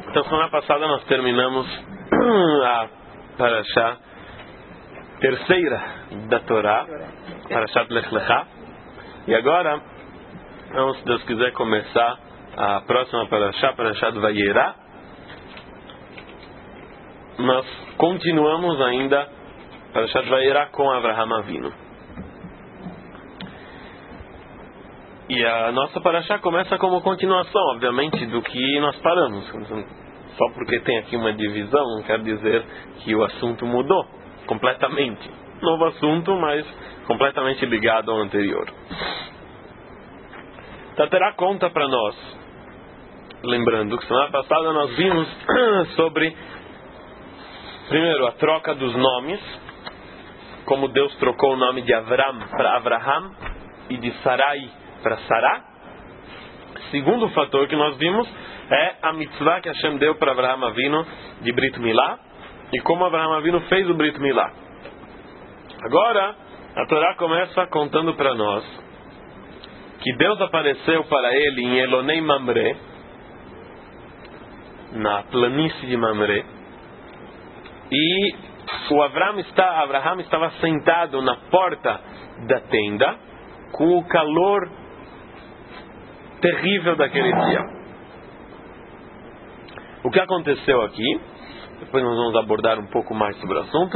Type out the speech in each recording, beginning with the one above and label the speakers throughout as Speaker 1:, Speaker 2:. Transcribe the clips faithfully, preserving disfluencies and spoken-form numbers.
Speaker 1: Então, semana passada nós terminamos a Parashá terceira da Torá, Parashat Lech Lecha. E agora, vamos, se Deus quiser, começar a próxima Parashá, Parashat Vayera. Nós continuamos ainda Parashat Vayera com Avraham Avinu. E a nossa Parashá começa como continuação, obviamente, do que nós paramos. Só porque tem aqui uma divisão, não quer dizer que o assunto mudou completamente. Novo assunto, mas completamente ligado ao anterior. Taterá conta para nós, lembrando que semana passada nós vimos sobre, primeiro, a troca dos nomes, como Deus trocou o nome de Avram para Avraham e de Sarai para Sará. Segundo fator que nós vimos é a mitzvah que Hashem deu para Avraham Avinu de Brit Milá e como Avraham Avinu fez o Brit Milá. Agora a Torá começa contando para nós que Deus apareceu para ele em Elonei Mamre, na planície de Mamre, e o Avraham, está, Avraham estava sentado na porta da tenda com o calor terrível daquele dia. O que aconteceu aqui, depois nós vamos abordar um pouco mais sobre o assunto.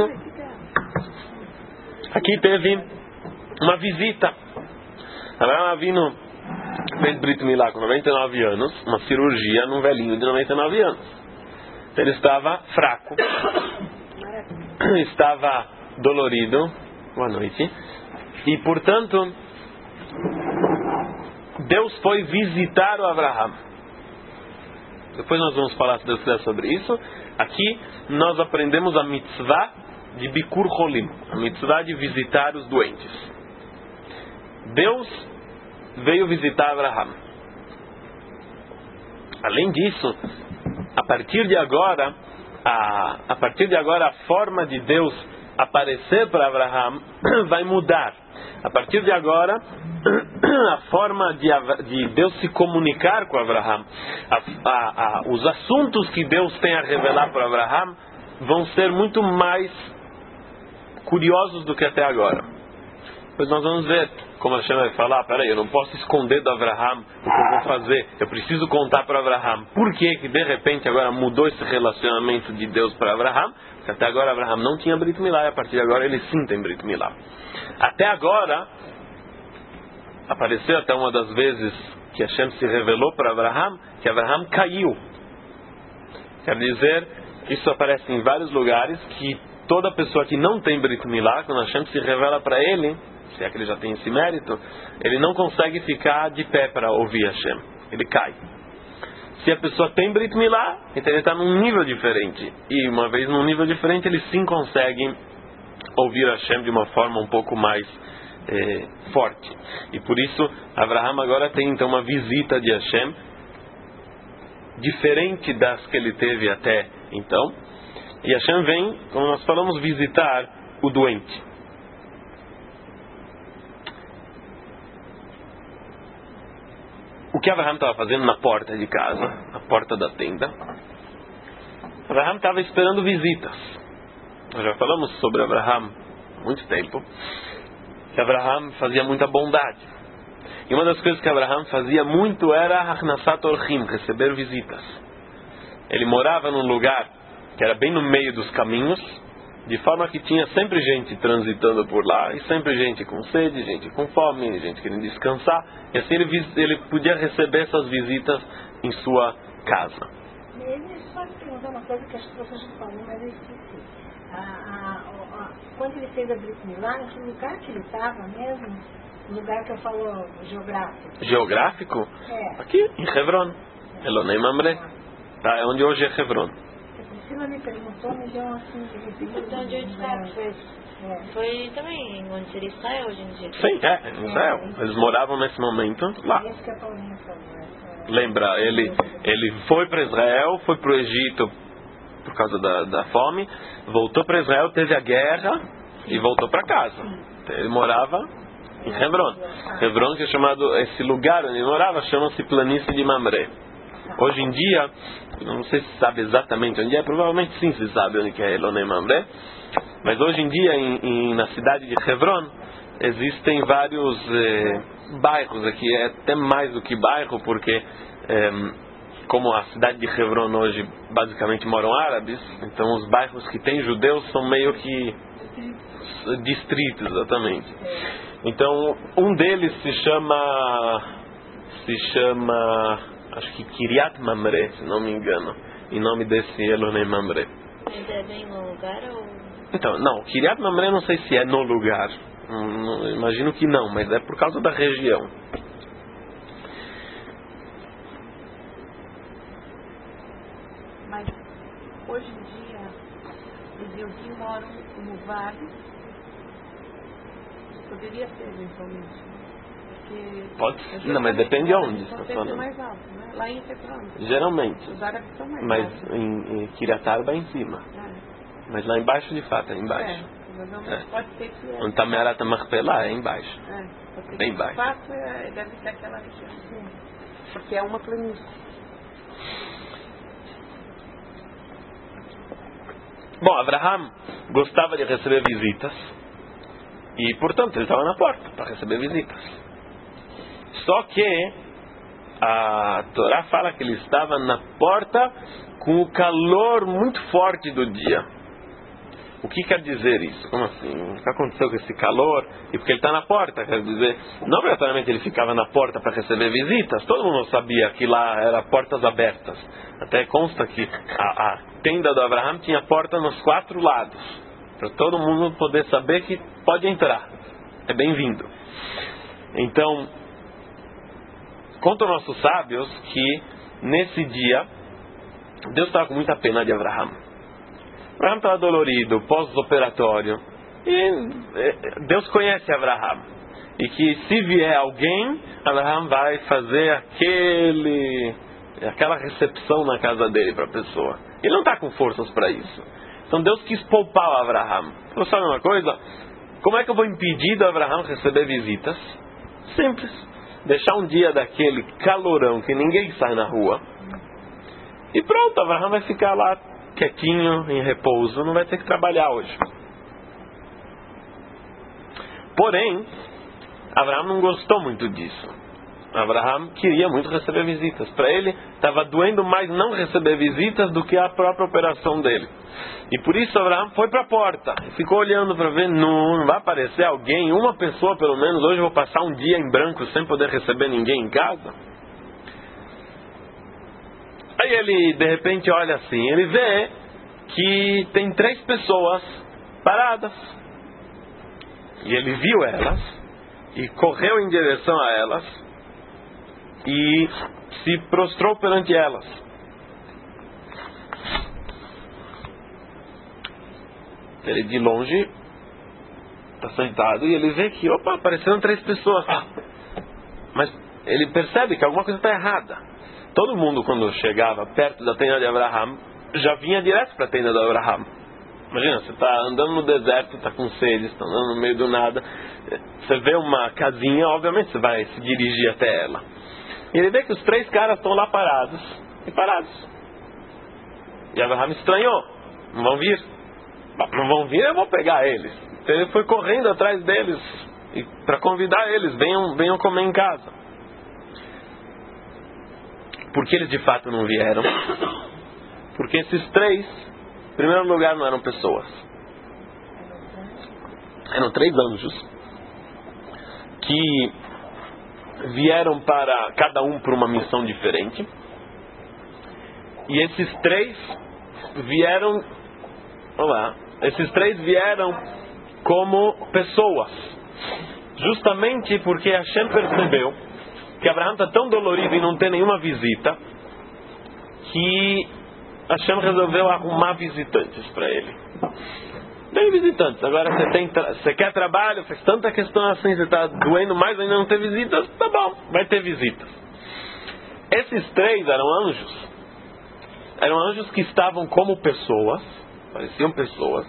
Speaker 1: Aqui teve uma visita. Avraham Avinu fez Brit Milá com noventa e nove anos, uma cirurgia num velhinho de noventa e nove anos. Ele estava fraco, estava dolorido, boa noite, e portanto Deus foi visitar o Avraham. Depois nós vamos falar, se Deus quiser, sobre isso. Aqui nós aprendemos a mitzvah de Bikur Cholim, a mitzvah de visitar os doentes. Deus veio visitar Avraham. Além disso, a partir de agora, a, a partir de agora a forma de Deus aparecer para Avraham vai mudar. A partir de agora, a forma de, de Deus se comunicar com Avraham, a, a, a, os assuntos que Deus tem a revelar para Avraham vão ser muito mais curiosos do que até agora. Pois nós vamos ver como Hashem vai falar: peraí, eu não posso esconder do Avraham o que eu vou fazer, eu preciso contar para Avraham. Por que que de repente agora mudou esse relacionamento de Deus para Avraham? Porque até agora Avraham não tinha Brit Milá, e a partir de agora ele sim tem Brit Milá. Até agora, apareceu até uma das vezes que Hashem se revelou para Avraham, que Avraham caiu. Quer dizer, isso aparece em vários lugares, que toda pessoa que não tem Brit Milá, quando Hashem se revela para ele, se é que ele já tem esse mérito, ele não consegue ficar de pé para ouvir Hashem, ele cai. Se a pessoa tem Brit Milá, então ele está num nível diferente, e uma vez num nível diferente ele sim consegue ouvir Hashem de uma forma um pouco mais eh, forte. E por isso Avraham agora tem então uma visita de Hashem diferente das que ele teve até então. E Hashem vem, como nós falamos, visitar o doente. O que Avraham estava fazendo na porta de casa, na porta da tenda? Avraham estava esperando visitas. Nós já falamos sobre Avraham há muito tempo, que Avraham fazia muita bondade. E uma das coisas que Avraham fazia muito era Hachnasat Orchim, receber visitas. Ele morava num lugar que era bem no meio dos caminhos, de forma que tinha sempre gente transitando por lá, e sempre gente com sede, gente com fome, gente querendo descansar, e assim ele, ele podia receber essas visitas em sua casa.
Speaker 2: Ele só perguntar uma coisa que as pessoas não falam, mas eu esqueci. A, a, a, quando ele fez a Brit Milá, em que lugar que ele estava mesmo? No lugar que eu falo geográfico.
Speaker 1: Geográfico?
Speaker 2: É.
Speaker 1: Aqui, em Hebron. É. Elonei Mamre. Tá, é onde hoje é Hebron.
Speaker 2: A Priscila me perguntou, me deu assim de repente.
Speaker 3: Então, onde está? Foi, é. foi também onde seria Israel hoje em dia.
Speaker 1: Sim, é, em Israel. É. Eles moravam nesse momento lá.
Speaker 2: Isso que a Paulinha falou. Essa...
Speaker 1: Lembra, ele, ele foi para Israel, foi para o Egito por causa da, da fome, voltou para Israel, teve a guerra e voltou para casa. Ele morava em Hebron. Hebron, que é chamado, esse lugar onde ele morava, chama-se Planície de Mamre. Hoje em dia, não sei se sabe exatamente onde é, provavelmente sim se sabe onde que é Elonei Mamre, mas hoje em dia em, em, na cidade de Hebron existem vários eh, bairros aqui, é até mais do que bairro, porque eh, como a cidade de Hebron hoje basicamente moram árabes, então os bairros que tem judeus são meio que distritos, exatamente. Então um deles se chama se chama acho que Kiryat Mamre, se não me engano, em nome desse Elonei Mamre.
Speaker 3: Mas é bem no lugar ou...
Speaker 1: Então, não, Kiryat Mamre não sei se é no lugar, hum, imagino que não, mas é por causa da região.
Speaker 4: Mas hoje em dia os Yodim moram no vale, poderia ser eventualmente, né? Porque
Speaker 1: Pode ser, não, mas depende de onde
Speaker 4: está
Speaker 1: está
Speaker 4: falando.
Speaker 1: falando.
Speaker 4: Mais alto, né? Lá em Hebron.
Speaker 1: Geralmente,
Speaker 4: Os árabes são mais
Speaker 1: mas
Speaker 4: altos.
Speaker 1: em, em Kiryat Arba é em cima,
Speaker 4: É.
Speaker 1: mas lá embaixo de fato é embaixo.
Speaker 4: É, provavelmente
Speaker 1: É.
Speaker 4: pode ser que é.
Speaker 1: Onde está Me'arat HaMachpelah é embaixo.
Speaker 4: É, pode ser
Speaker 1: Bem
Speaker 4: que de
Speaker 1: baixo.
Speaker 4: fato é, deve ser aquela região. Sim. Porque é uma planície.
Speaker 1: Bom, Abraham gostava de receber visitas e, portanto, ele estava na porta para receber visitas. Só que a Torá fala que ele estava na porta com o calor muito forte do dia. O que quer dizer isso? Como assim? O que aconteceu com esse calor? E porque ele está na porta, quer dizer, não obrigatoriamente ele ficava na porta para receber visitas, todo mundo sabia que lá era portas abertas. Até consta que a, a tenda do Abraham tinha porta nos quatro lados, para todo mundo poder saber que pode entrar, é bem-vindo. Então, contam nossos sábios que nesse dia Deus estava com muita pena de Abraham. Abraham estava dolorido, pós-operatório, e Deus conhece Abraham, e que se vier alguém, Abraham vai fazer aquele aquela recepção na casa dele para a pessoa. Ele não está com forças para isso. Então Deus quis poupar o Abraham. Falou, sabe uma coisa? Como é que eu vou impedir do Abraham receber visitas? Simples. Deixar um dia daquele calorão que ninguém sai na rua. E pronto, Abraham vai ficar lá quietinho, em repouso. Não vai ter que trabalhar hoje. Porém, Abraham não gostou muito disso. Abraham queria muito receber visitas. Para ele, estava doendo mais não receber visitas do que a própria operação dele. E por isso Abraham foi para a porta. Ficou olhando para ver, não, não vai aparecer alguém, uma pessoa pelo menos. Hoje eu vou passar um dia em branco sem poder receber ninguém em casa. Aí ele, de repente, olha assim. Ele vê que tem três pessoas paradas. E ele viu elas. E correu em direção a elas. E se prostrou perante elas. Ele de longe está sentado e ele vê que, opa, apareceram três pessoas. Mas ele percebe que alguma coisa está errada. Todo mundo, quando chegava perto da tenda de Abraham, já vinha direto para a tenda de Abraham. Imagina, você está andando no deserto, está com sede, está andando no meio do nada. Você vê uma casinha, obviamente você vai se dirigir até ela. E ele vê que os três caras estão lá parados. E parados. E Abraham estranhou. Não vão vir. Não vão vir, eu vou pegar eles. Então ele foi correndo atrás deles. Para convidar eles. Venham, venham comer em casa. Por que eles de fato não vieram? Porque esses três, em primeiro lugar, não eram pessoas. Eram três anjos. Que vieram para cada um para uma missão diferente. E esses três vieram, olá, esses três vieram como pessoas. Justamente porque Hashem percebeu que Abraham está tão dolorido e não tem nenhuma visita, que Hashem resolveu arrumar visitantes para ele. Tem visitantes. Agora você, tem tra- você quer trabalho, faz tanta questão assim, você está doendo mais ainda não ter visitas, tá bom, vai ter visitas. Esses três eram anjos. Eram anjos que estavam como pessoas, pareciam pessoas.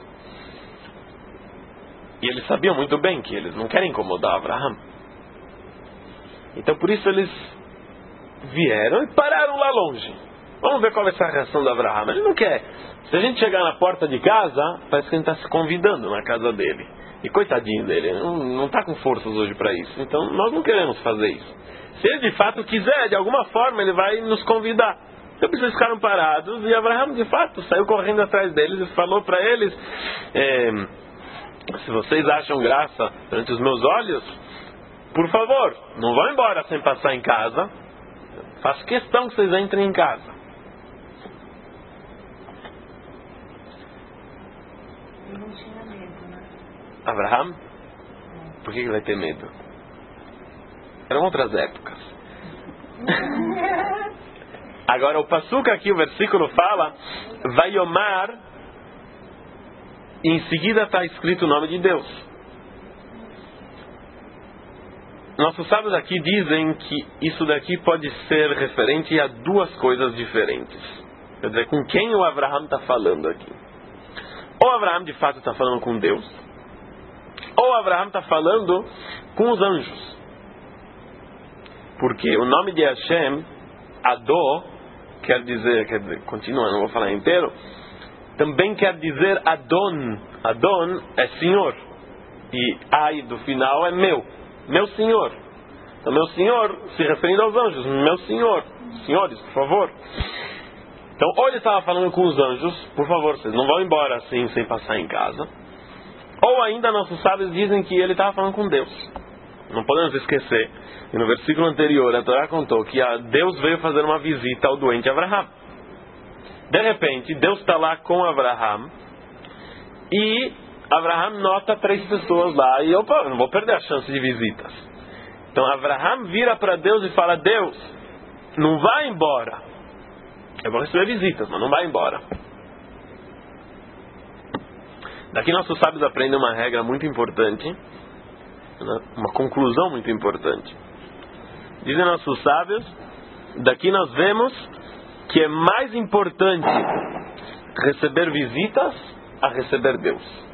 Speaker 1: E eles sabiam muito bem que eles não querem incomodar Abraham. Então por isso eles vieram e pararam lá longe. Vamos ver qual vai ser a reação do Abraham. Ele não quer. Se a gente chegar na porta de casa, parece que a gente está se convidando na casa dele. E coitadinho dele, não está com forças hoje para isso. Então nós não queremos fazer isso. Se ele de fato quiser, de alguma forma, ele vai nos convidar. Então eles ficaram parados e Abraham de fato saiu correndo atrás deles e falou para eles: é, se vocês acham graça perante os meus olhos, por favor, não vão embora sem passar em casa. Faço questão que vocês entrem em casa.
Speaker 2: Ele não tinha medo, né?
Speaker 1: Abraham? Por que ele vai ter medo? Eram outras épocas. Agora o passuca aqui, o versículo fala, vai omar, e em seguida está escrito o nome de Deus. Nossos sábios aqui dizem que isso daqui pode ser referente a duas coisas diferentes. Quer dizer, com quem o Abraham está falando aqui? Ou Abraham de fato está falando com Deus, ou Abraham está falando com os anjos. Porque o nome de Hashem, Adó, quer dizer, quer dizer, continua, não vou falar inteiro, também quer dizer Adon. Adon é Senhor. E Ai do final é meu. Meu Senhor. Então, meu Senhor, se referindo aos anjos, meu Senhor. Senhores, por favor. Então, ou ele estava falando com os anjos, por favor, vocês não vão embora assim, sem passar em casa. Ou ainda, nossos sábios dizem que ele estava falando com Deus. Não podemos esquecer que no versículo anterior, a Torá contou que Deus veio fazer uma visita ao doente Abraham. De repente, Deus está lá com Abraham e Abraham nota três pessoas lá e opa, não vou perder a chance de visitas. Então Abraham vira para Deus e fala: Deus, não vai embora. Eu vou receber visitas, mas não vai embora. Daqui nossos sábios aprendem uma regra muito importante, uma conclusão muito importante. Dizem nossos sábios, daqui nós vemos que é mais importante receber visitas a receber Deus.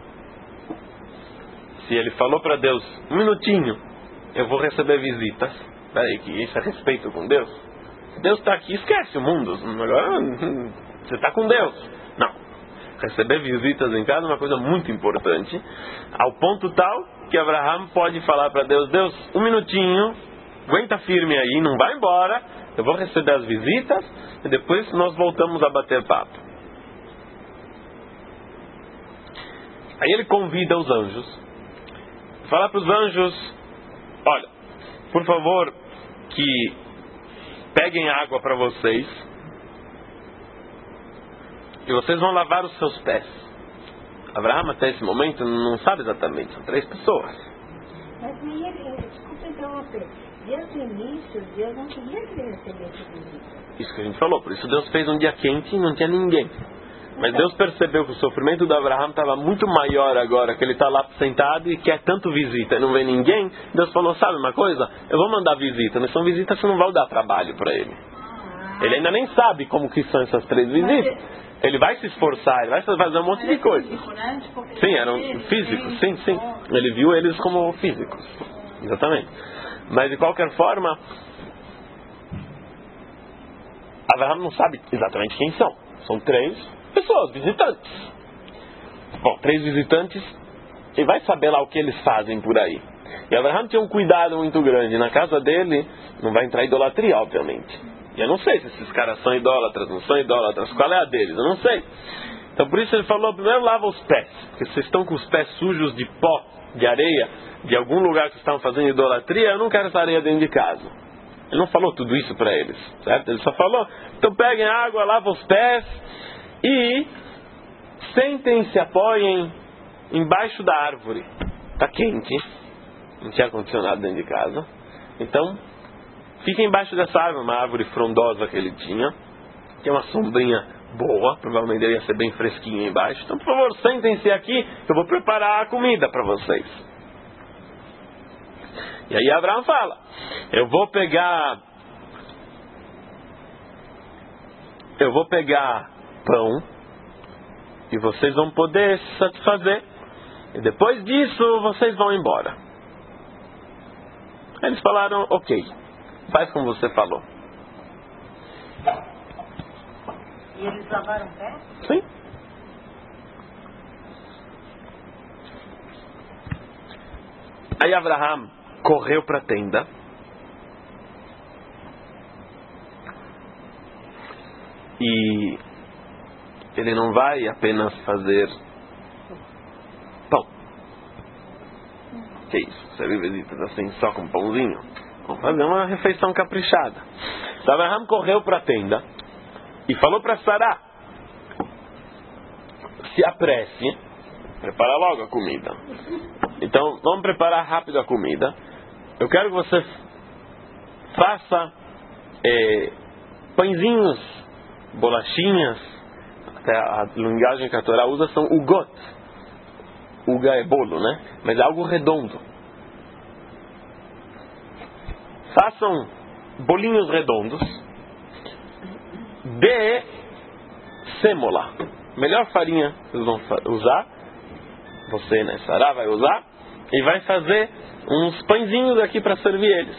Speaker 1: Se ele falou para Deus, um minutinho, eu vou receber visitas. Peraí, que isso é respeito com Deus? Deus está aqui, esquece o mundo. Agora você está com Deus. Não. Receber visitas em casa é uma coisa muito importante. Ao ponto tal que Abraham pode falar para Deus: Deus, um minutinho, aguenta firme aí, não vai embora. Eu vou receber as visitas e depois nós voltamos a bater papo. Aí ele convida os anjos. Fala para os anjos: olha, por favor, que peguem água para vocês e vocês vão lavar os seus pés. Abraão até esse momento não sabe exatamente, são três pessoas.
Speaker 2: Mas ele, desculpa interromper, desde o início Deus não queria que ele recebesse visita.
Speaker 1: Isso que a gente falou, por isso Deus fez um dia quente e não tinha ninguém. Mas Deus percebeu que o sofrimento do Abraham estava muito maior agora, que ele está lá sentado e quer tanto visita e não vê ninguém. Deus falou: sabe uma coisa? Eu vou mandar visita, mas são visitas que não vão dar trabalho para ele. Ele ainda nem sabe como que são essas três visitas. Ele vai se esforçar, ele vai fazer um monte de coisa. Sim, eram físicos, sim, sim. Ele viu eles como físicos. Exatamente. Mas de qualquer forma, Abraham não sabe exatamente quem são. São três pessoas, visitantes. Bom, três visitantes, e vai saber lá o que eles fazem por aí. E Abraham tinha um cuidado muito grande. Na casa dele não vai entrar idolatria, obviamente. E eu não sei se esses caras são idólatras, não são idólatras, qual é a deles, eu não sei. Então por isso ele falou: primeiro lava os pés, porque vocês estão com os pés sujos de pó, de areia, de algum lugar que estavam fazendo idolatria, eu não quero essa areia dentro de casa. Ele não falou tudo isso para eles, certo? Ele só falou: então peguem água, lavam os pés e sentem, se apoiem embaixo da árvore. Está quente, não tinha ar-condicionado dentro de casa. Então, fiquem embaixo dessa árvore, uma árvore frondosa que ele tinha, que é uma sombrinha boa, provavelmente deveria ser bem fresquinha embaixo. Então, por favor, sentem-se aqui, que eu vou preparar a comida para vocês. E aí Abraão fala: eu vou pegar eu vou pegar pão e vocês vão poder se satisfazer, e depois disso vocês vão embora. Eles falaram: ok, faz como você falou.
Speaker 2: E eles lavaram o pé?
Speaker 1: Sim. Aí Abraham correu para a tenda. E ele não vai apenas fazer pão. Que isso? Serve visitas assim só com pãozinho? Vamos fazer uma refeição caprichada. Então Abraham correu para a tenda e falou para Sará: se apresse, prepara logo a comida. Então vamos preparar rápido a comida. Eu quero que você faça é, pãezinhos, bolachinhas. Até a linguagem que a Torá usa são ugot. Uga é bolo, né? Mas é algo redondo. Façam bolinhos redondos de sêmola. Melhor farinha que vocês vão usar, você, né, Sará, vai usar, e vai fazer uns pãezinhos aqui para servir eles.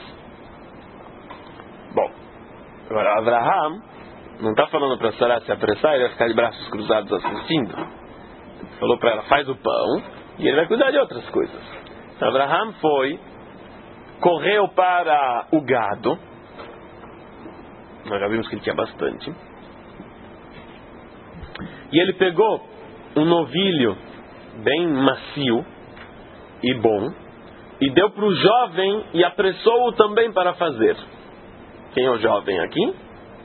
Speaker 1: Bom, agora Abraham não está falando para Sará se apressar, ele vai ficar de braços cruzados assistindo. Ele falou para ela: faz o pão e ele vai cuidar de outras coisas. Então Abraham foi, correu para o gado. Nós já vimos que ele tinha bastante. E ele pegou um novilho bem macio e bom e deu para o jovem e apressou-o também para fazer. Quem é o jovem aqui?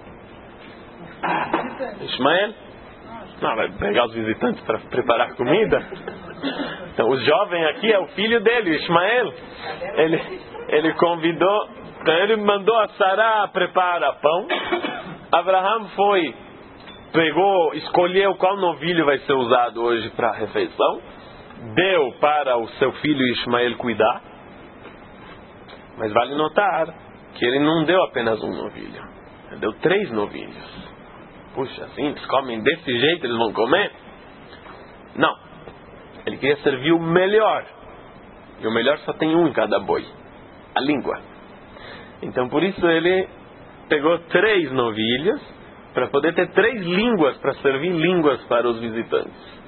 Speaker 1: Ismael? Não, vai pegar os visitantes para preparar comida? Então o jovem aqui é o filho dele, Ismael. Ele, ele convidou, então ele mandou a Sará preparar pão. Abraham foi, pegou, escolheu qual novilho vai ser usado hoje para a refeição, deu para o seu filho Ismael cuidar. Mas vale notar que ele não deu apenas um novilho, ele deu três novilhos. Puxa, assim, eles comem desse jeito, eles vão comer? Não. Ele queria servir o melhor. E o melhor só tem um em cada boi: a língua. Então por isso ele pegou três novilhos, para poder ter três línguas, para servir línguas para os visitantes.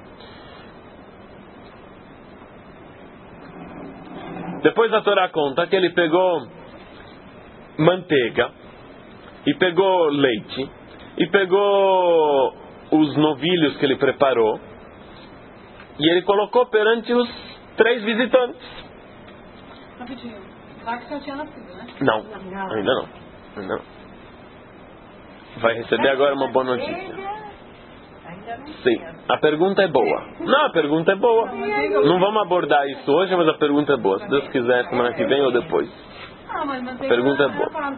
Speaker 1: Depois a Torá conta que ele pegou manteiga, e pegou leite, e pegou os novilhos que ele preparou, e ele colocou perante os três visitantes.
Speaker 4: Rapidinho. Isaac já tinha nascido, né?
Speaker 1: Não, ainda não. Ainda não. Vai receber agora uma boa notícia. Sim, a pergunta é boa. Não, a pergunta é boa. Não vamos abordar isso hoje, mas a pergunta é boa. Se Deus quiser, semana que vem ou depois. A pergunta é boa.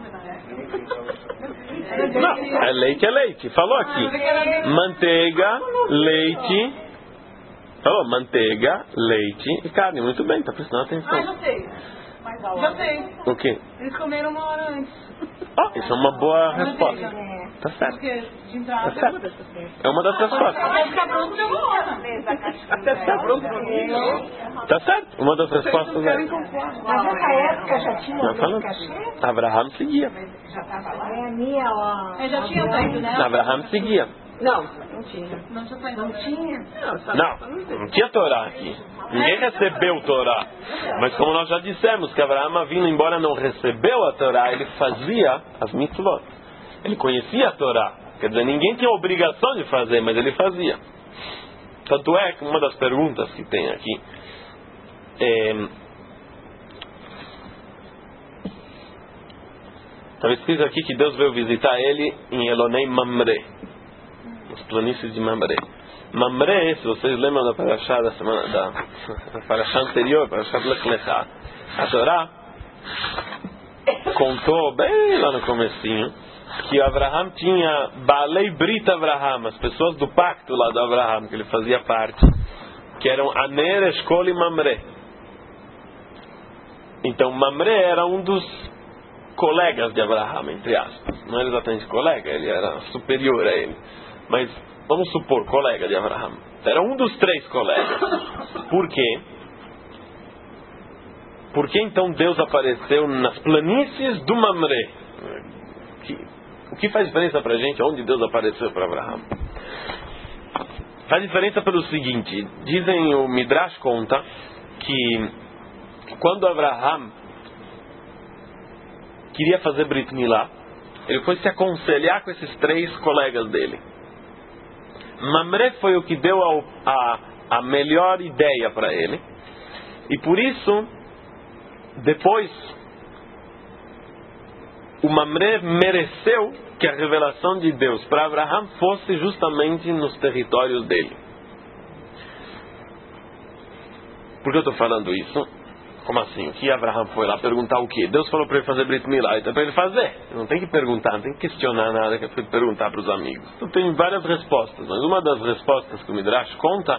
Speaker 1: Não, é leite, é leite. Falou aqui. Manteiga, leite. Falou manteiga, leite e carne. Muito bem, está prestando atenção.
Speaker 4: Ah, já sei. Já sei.
Speaker 1: O quê?
Speaker 4: Eles comeram uma hora antes.
Speaker 1: Ah, isso é uma boa resposta. Tá certo.
Speaker 4: Porque de entrada
Speaker 1: Tá certo. É uma das respostas.
Speaker 4: Até ficar pronto de uma hora.
Speaker 2: Até ficar pronto.
Speaker 1: Tá certo. Uma das respostas é.
Speaker 2: Mas nessa época já tinha
Speaker 1: Não, falando.
Speaker 2: cachê?
Speaker 1: Abraham seguia.
Speaker 2: Já estava lá? É a minha, ó.
Speaker 4: É, já tinha saído, né?
Speaker 1: Abraham seguia.
Speaker 2: Não, não tinha.
Speaker 4: Não tinha saído.
Speaker 2: Não tinha?
Speaker 1: Não, não tinha Torá aqui. Ninguém recebeu Torá. Mas como nós já dissemos, que Abraham vindo, embora não recebeu a Torá, ele fazia as mitzvot. Ele conhecia a Torá. Quer dizer, ninguém tinha obrigação de fazer, mas ele fazia. Tanto é que uma das perguntas que tem aqui é... Está escrito aqui que Deus veio visitar ele em Elonei Mamre, nos planícies de Mamre. Mamre, se vocês lembram da parashá da semana, da, da parashá anterior, parashá de Lech Lechá, a Torá contou bem lá no comecinho que Abraham tinha Baalei Brit Abraham, as pessoas do pacto lá do Abraham, que ele fazia parte, que eram Aner, Eshkol e Mamre. Então Mamre era um dos colegas de Abraham, entre aspas. Não era exatamente colega, ele era superior a ele. Mas vamos supor, colega de Abraham. Era um dos três colegas. Por quê? Por que então Deus apareceu nas planícies do Mamre? Que, O que faz diferença para a gente onde Deus apareceu para Abraham? Faz diferença pelo seguinte, dizem, o Midrash conta que quando Abraham queria fazer Brit Milá, ele foi se aconselhar com esses três colegas dele. Mamre foi o que deu a, a, a melhor ideia para ele. E por isso, depois, o Mamre mereceu que a revelação de Deus para Abraham fosse justamente nos territórios dele. Por que eu estou falando isso? Como assim? O que Abraham foi lá perguntar o quê? Deus falou para ele fazer Brit Milá, então é para ele fazer. Não tem que perguntar, não tem que questionar nada, que foi perguntar para os amigos. Então tem várias respostas, mas uma das respostas que o Midrash conta,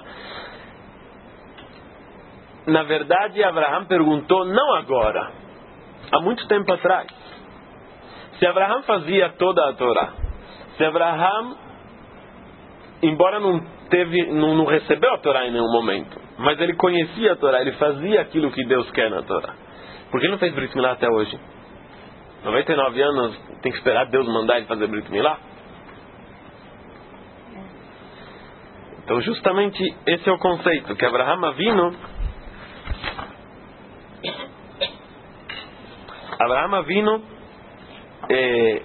Speaker 1: na verdade Abraham perguntou não agora, há muito tempo atrás. Se Abraham fazia toda a Torá, se Abraham, embora não, teve, não, não recebeu a Torá em nenhum momento, mas ele conhecia a Torá, ele fazia aquilo que Deus quer na Torá. Por que não fez Brit Milá até hoje? noventa e nove anos, tem que esperar Deus mandar ele fazer Brit Milá? Então justamente esse é o conceito, que Abraham Avinu, Abraham Avinu é,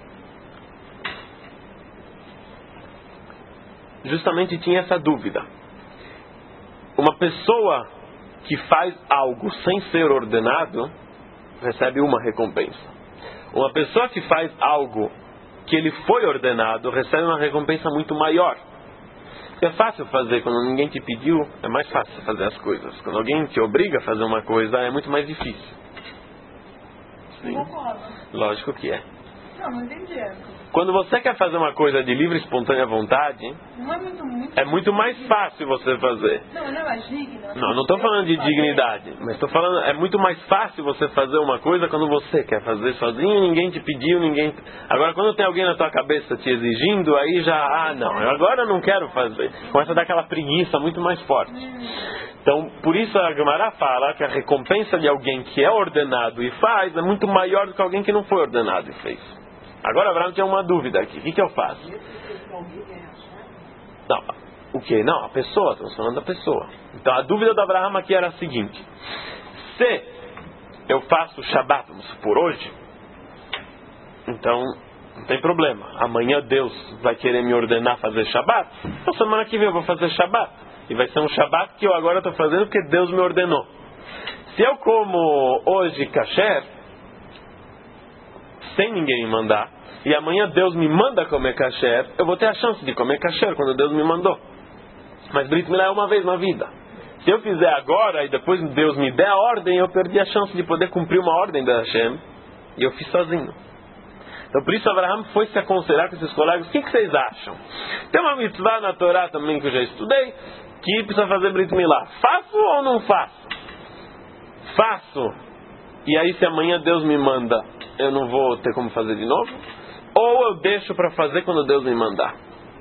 Speaker 1: justamente tinha essa dúvida. Uma pessoa que faz algo sem ser ordenado recebe uma recompensa. Uma pessoa que faz algo que ele foi ordenado recebe uma recompensa muito maior. É fácil fazer quando ninguém te pediu, é mais fácil fazer as coisas. Quando alguém te obriga a fazer uma coisa, é muito mais difícil. Sim. Lógico que é.
Speaker 4: Não, não entendi.
Speaker 1: Quando você quer fazer uma coisa de livre e espontânea vontade,
Speaker 4: não é, muito, muito
Speaker 1: é muito mais fácil você fazer.
Speaker 4: Não, não é mais digno.
Speaker 1: Não, não estou falando de dignidade, mas estou falando, é muito mais fácil você fazer uma coisa quando você quer fazer sozinho, ninguém te pediu, ninguém... Agora, quando tem alguém na tua cabeça te exigindo, aí já, ah, não, agora eu não quero fazer. Começa a dar aquela preguiça muito mais forte. Então, por isso a Gemara fala que a recompensa de alguém que é ordenado e faz é muito maior do que alguém que não foi ordenado e fez. Agora, Abraão tinha uma dúvida aqui. O que, que eu faço? Não, o que? Não, a pessoa. Estamos falando da pessoa. Então, a dúvida do Abraão aqui era a seguinte. Se eu faço Shabbat, vamos supor, hoje, então, não tem problema. Amanhã Deus vai querer me ordenar fazer Shabbat. Então, semana que vem eu vou fazer Shabbat. E vai ser um Shabbat que eu agora estou fazendo porque Deus me ordenou. Se eu como hoje kasher, sem ninguém me mandar, e amanhã Deus me manda comer kasher, eu vou ter a chance de comer kasher quando Deus me mandou. Mas Brit Milá é uma vez na vida. Se eu fizer agora e depois Deus me der a ordem, eu perdi a chance de poder cumprir uma ordem da Hashem, e eu fiz sozinho. Então por isso Abraham foi se aconselhar com esses colegas. O que, que vocês acham? Tem uma mitzvah na Torá também que eu já estudei, que precisa fazer Brit Milá. Faço ou não faço? Faço. E aí se amanhã Deus me manda, eu não vou ter como fazer de novo? Ou eu deixo para fazer quando Deus me mandar?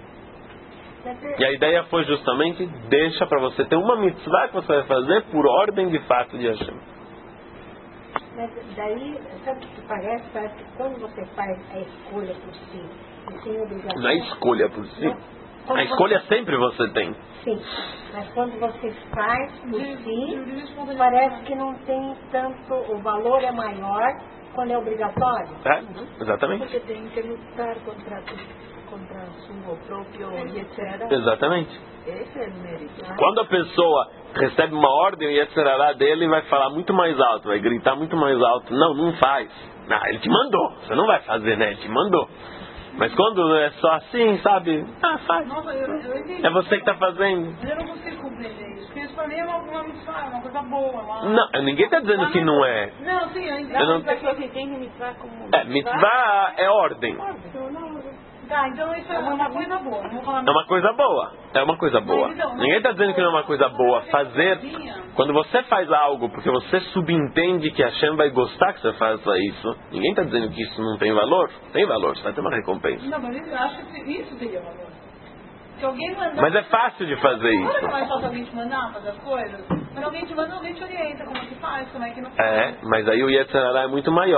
Speaker 1: E a ideia foi justamente, deixa para você ter uma mitzvah que você vai fazer por ordem de fato de Hashem.
Speaker 2: Mas daí, sabe o que parece? Parece que quando você faz a escolha por si, e sem obrigação...
Speaker 1: Não é escolha por si.
Speaker 2: Não,
Speaker 1: a escolha você... sempre você tem.
Speaker 2: Sim, mas quando você faz por si, parece que não tem tanto... O valor é maior quando é obrigatório.
Speaker 1: É, exatamente.
Speaker 4: Porque tem que lutar contra, contra o próprio Yetzirah.
Speaker 1: Exatamente.
Speaker 4: Esse é o mérito.
Speaker 1: Quando a pessoa recebe uma ordem, o Yetzirah dele vai falar muito mais alto, vai gritar muito mais alto. Não, não faz. Ah, ele te mandou. Você não vai fazer, né? Ele te mandou. Mas quando é só assim, sabe? Ah, faz.
Speaker 4: Nossa, eu, eu entendi.
Speaker 1: É você que está fazendo.
Speaker 4: Mas eu não consigo compreender isso. Porque isso para mim é uma, uma mitzvah, uma coisa boa. Uma...
Speaker 1: Não, ninguém está dizendo que não é.
Speaker 4: Não, sim, eu entendo.
Speaker 1: Eu não...
Speaker 3: As pessoas entendem mitzvah como...
Speaker 1: É, mitzvah é ordem.
Speaker 4: Tá, então isso é uma coisa boa. Não vou falar
Speaker 1: É uma coisa boa. É uma coisa boa. Ninguém está dizendo que não é uma coisa boa. Fazer... Quando você faz algo porque você subentende que Hashem vai gostar que você faça isso, ninguém está dizendo que isso não tem valor. Tem valor, você vai ter uma recompensa.
Speaker 4: Não, mas eu acho que isso teria valor. Se alguém mandar...
Speaker 1: Mas é fácil de fazer
Speaker 4: Claro
Speaker 1: isso.
Speaker 4: que é mais fácil alguém te mandar fazer as coisas. Quando alguém te manda, alguém te orienta como que faz, como é que não faz.
Speaker 1: É, mas aí o Yetzirah é muito maior.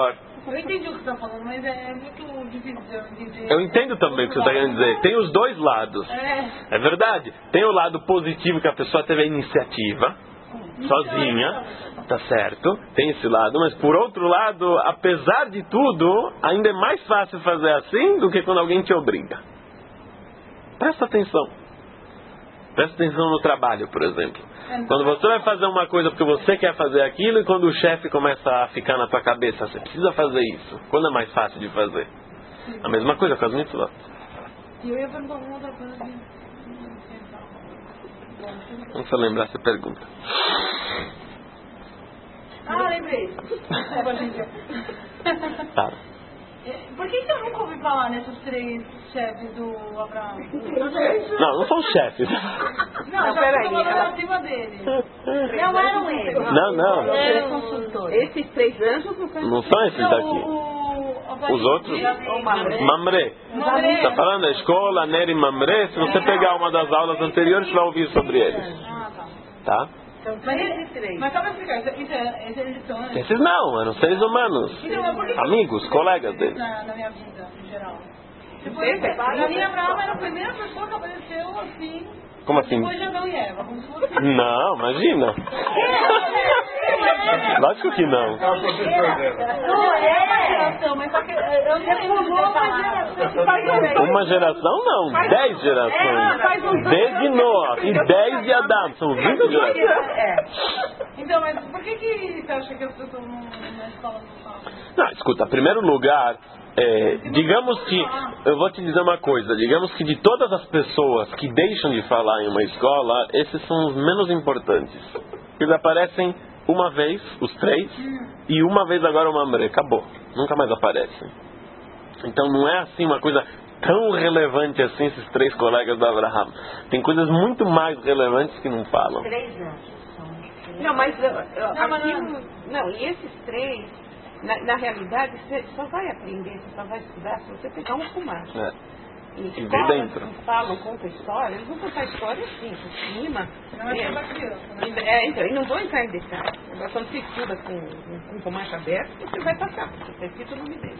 Speaker 4: Eu entendi o que você está falando, mas é muito difícil de entender.
Speaker 1: Eu entendo também o que você está querendo dizer. Tem os dois lados.
Speaker 4: É.
Speaker 1: É verdade. Tem o lado positivo que a pessoa teve a iniciativa, sozinha, tá certo. Tem esse lado. Mas por outro lado, apesar de tudo, ainda é mais fácil fazer assim do que quando alguém te obriga. Presta atenção. Presta atenção no trabalho, por exemplo. Quando você vai fazer uma coisa porque você quer fazer aquilo e quando o chefe começa a ficar na tua cabeça, você precisa fazer isso. Quando é mais fácil de fazer? A mesma coisa com as mitzvot.
Speaker 4: E eu ia perguntar uma outra coisa.
Speaker 1: Vamos só lembrar essa pergunta.
Speaker 4: Ah, lembrei.
Speaker 1: Tá.
Speaker 4: Por que, que eu nunca ouvi falar nesses três chefes do Abraão?
Speaker 1: Não, não são chefes.
Speaker 4: Não, não, já estou falando acima dele.
Speaker 2: Não eram eles.
Speaker 1: Não, não.
Speaker 2: Eram consultores.
Speaker 5: Esses três anjos não são...
Speaker 1: Não são esses
Speaker 4: Não,
Speaker 1: daqui.
Speaker 4: o, o,
Speaker 1: Os outros?
Speaker 5: Ou Mamré.
Speaker 1: Mamré.
Speaker 4: Mamré.
Speaker 1: Está falando da escola, Neri Mamré. Se você pegar uma das aulas anteriores, você vai ouvir sobre eles.
Speaker 4: Ah, tá.
Speaker 1: Tá?
Speaker 4: Mas esses três. Mas só pra explicar, isso, isso é, isso eles são anjos?
Speaker 1: Esses não, eram seres humanos.
Speaker 4: Então, mas por que
Speaker 1: Amigos,
Speaker 4: que
Speaker 1: colegas
Speaker 4: isso
Speaker 1: deles.
Speaker 4: Na, na minha vida, em geral. Tipo,
Speaker 5: Sim, é
Speaker 4: pra mim, Abraão era a primeira pessoa que apareceu assim.
Speaker 1: Como assim?
Speaker 4: Depois de Adão e Eva, como se fosse.
Speaker 1: Não, imagina. Lógico que não.
Speaker 4: Não é uma geração, mas só que eu não lembro de ter falado.
Speaker 1: Uma geração não, dez gerações. Desde Noah e dez de Adão. São vinte gerações.
Speaker 4: Então, mas por que que você acha que as pessoas não, na escola não falam?
Speaker 1: Não, escuta, em primeiro lugar, é, digamos que, eu vou te dizer uma coisa, digamos que de todas as pessoas que deixam de falar em uma escola, esses são os menos importantes. Eles aparecem uma vez, os três, e uma vez agora o Mamré, acabou, nunca mais aparecem. Então não é assim uma coisa tão relevante assim esses três colegas do Abraham. Tem coisas muito mais relevantes que não falam.
Speaker 2: Três anos.
Speaker 5: Não, mas uh, uh,
Speaker 4: Não, mas
Speaker 5: aqui,
Speaker 4: não.
Speaker 5: não, e esses três, na, na realidade, você só vai aprender, você só vai estudar se você pegar um fumaça.
Speaker 1: É.
Speaker 5: E
Speaker 1: E ver
Speaker 5: escolas
Speaker 1: dentro.
Speaker 5: que falam, contam história, eles vão contar história assim, por cima.
Speaker 4: Não é só pra criança, né?
Speaker 5: É, então, e não vou entrar em detalhes. Agora, quando você estuda com, com fumaça aberta, você vai passar, porque você cita o nome dele.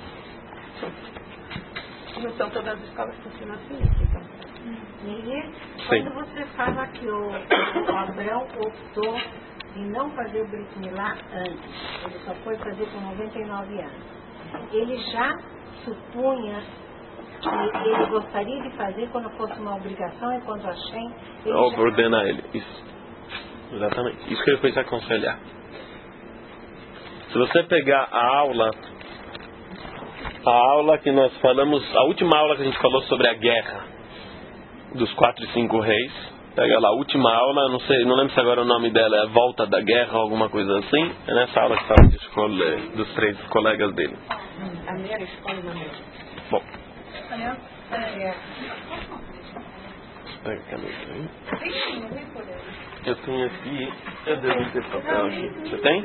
Speaker 5: Não são todas as escolas que funcionam assim, então.
Speaker 2: E
Speaker 1: Sim.
Speaker 2: quando você fala que o, o Abraão optou em não fazer o Brit Milá antes, ele só foi fazer com noventa e nove anos, ele já supunha que ele gostaria de fazer quando fosse uma obrigação e quando Hashem ele
Speaker 1: Ou
Speaker 2: já...
Speaker 1: ordenar ele, isso. Exatamente, isso que ele foi te aconselhar. Se você pegar a aula, a aula que nós falamos, a última aula que a gente falou sobre a guerra dos quatro e cinco reis, pega lá, a última aula, não sei, não lembro se agora o nome dela é Volta da Guerra ou alguma coisa assim, é nessa aula que fala de escola, dos três colegas dele.
Speaker 5: A minha escola não é.
Speaker 1: Bom,
Speaker 4: Aliás, é.
Speaker 1: pega a caneta aí.
Speaker 4: Tem sim, não tem problema.
Speaker 1: Eu tenho aqui, eu devo ter papel aqui. Você tem?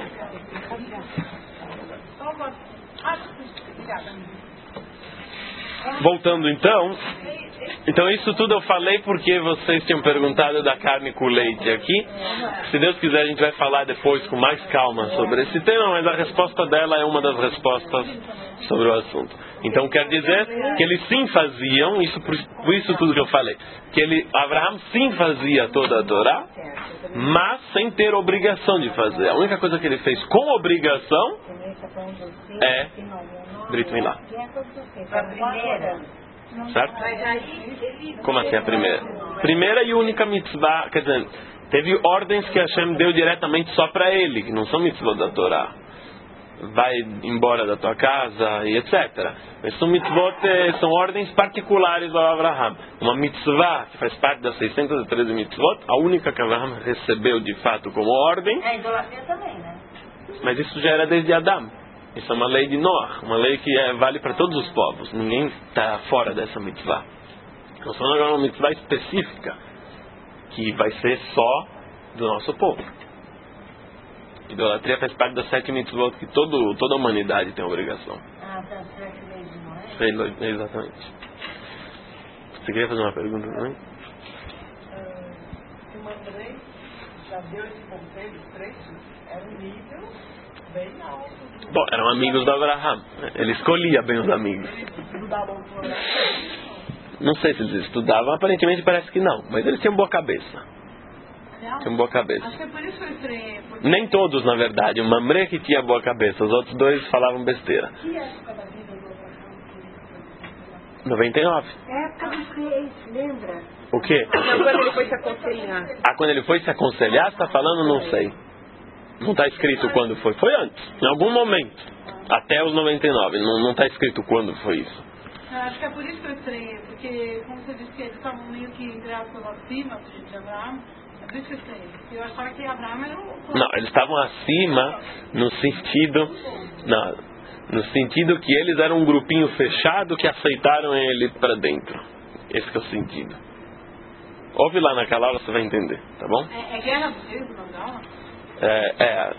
Speaker 4: Só uma. Ah, obrigada.
Speaker 1: Voltando então, então isso tudo eu falei porque vocês tinham perguntado da carne com leite aqui. Se Deus quiser a gente vai falar depois com mais calma sobre esse tema, mas a resposta dela é uma das respostas sobre o assunto. Então quer dizer que eles sim faziam, isso por, por isso tudo que eu falei, que ele, Abraham sim fazia toda a Torá, mas sem ter obrigação de fazer. A única coisa que ele fez com obrigação é Brit Milá.
Speaker 2: A primeira.
Speaker 1: Certo?
Speaker 2: Mas aí ele...
Speaker 1: Como assim a primeira? Primeira e única mitzvah, quer dizer, teve ordens que Hashem deu diretamente só para ele, que não são mitzvot da Torá. Vai embora da tua casa e etcétera. Mas são mitzvot, são ordens particulares ao Abraham. Uma mitzvah que faz parte das seiscentas e treze mitzvot, a única que Abraham recebeu de fato como ordem,
Speaker 2: É, a idolatria também, né?
Speaker 1: mas isso já era desde Adão. Isso é uma lei de Noah, uma lei que é, vale para todos os povos. Ninguém está fora dessa mitzvah. Nós falamos agora uma mitzvah específica, que vai ser só do nosso povo. Idolatria faz parte das sete mitzvot que todo, toda a humanidade tem a obrigação.
Speaker 2: Ah, tá certo, lei de Noé.
Speaker 1: Sei, exatamente. Você queria fazer uma pergunta também?
Speaker 4: Se o Andrei já deu esse conselho, os três, era um nível.
Speaker 1: Bom, eram amigos do Abraham. Ele escolhia bem os amigos. Não sei se eles estudavam, aparentemente parece que não, mas eles tinham boa cabeça. Tinham boa cabeça.
Speaker 4: Acho que é por isso que eu estranhei.
Speaker 1: Nem todos, na verdade. O Mamre que tinha boa cabeça, os outros dois falavam besteira.
Speaker 2: Que época da vida do Abraham?
Speaker 1: noventa e nove.
Speaker 2: Época dos reis, lembra?
Speaker 1: O quê?
Speaker 5: Não, quando ele foi se aconselhar.
Speaker 1: Ah, quando ele foi se aconselhar, você está falando? Não sei. Não está escrito quando foi. Foi antes, em algum momento. Até os noventa e nove. Não está escrito quando foi isso.
Speaker 4: Eu acho que é por isso que eu estranhei, porque, como você disse, que eles estavam meio que entre aspas acima de Abraão. É por isso que eu estranhei. Eu achava que Abraão era o...
Speaker 1: Não, eles estavam acima no sentido... Não, no sentido que eles eram um grupinho fechado que aceitaram ele para dentro. Esse que é o sentido. Ouve lá naquela aula, você vai entender, tá bom?
Speaker 4: É, é guerra dos reis, não dá?
Speaker 1: É, é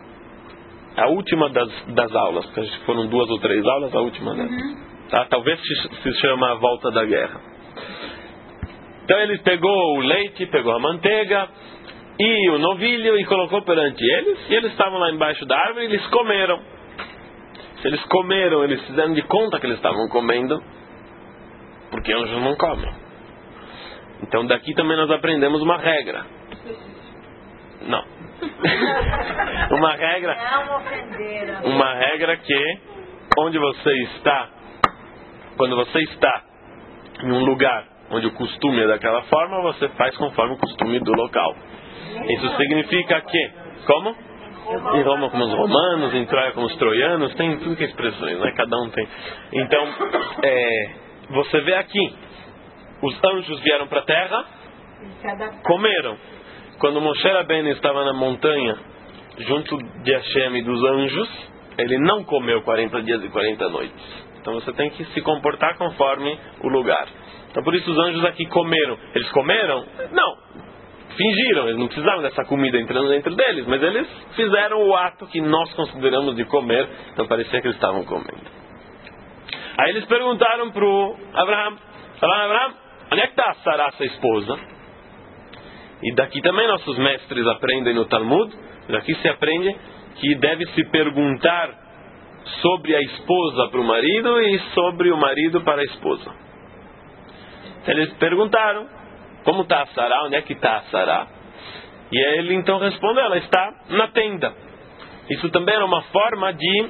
Speaker 1: a última das, das aulas, porque acho que foram duas ou três aulas, a última delas.
Speaker 4: Uhum.
Speaker 1: Tá? Talvez se, se chama a volta da guerra. Então ele pegou o leite, pegou a manteiga e o novilho e colocou perante eles, e eles estavam lá embaixo da árvore e eles comeram. Se eles comeram, eles fizeram de conta que eles estavam comendo, porque anjos não comem. Então daqui também nós aprendemos uma regra. Não. Uma regra.
Speaker 2: Não ofenderam.
Speaker 1: Uma regra que onde você está, quando você está em um lugar onde o costume é daquela forma, você faz conforme o costume do local. Isso significa que, como? Em Roma como os romanos, em Troia como os troianos, tem tudo que é expressões, né? Cada um tem. Então, é, você vê aqui, os anjos vieram para a terra, comeram. Quando Moshe Rabbeinu estava na montanha, junto de Hashem e dos anjos, ele não comeu quarenta dias e quarenta noites. Então você tem que se comportar conforme o lugar. Então por isso os anjos aqui comeram. Eles comeram? Não. Fingiram, eles não precisavam dessa comida entrando dentro deles, mas eles fizeram o ato que nós consideramos de comer, então parecia que eles estavam comendo. Aí eles perguntaram para o Abraham, falaram, Abraham, onde é que está a Sará, sua esposa? E daqui também nossos mestres aprendem no Talmud, daqui se aprende que deve se perguntar sobre a esposa para o marido e sobre o marido para a esposa. Eles perguntaram, como está a Sará? Onde é que está a Sará? E ele então respondeu, ela está na tenda. Isso também era uma forma de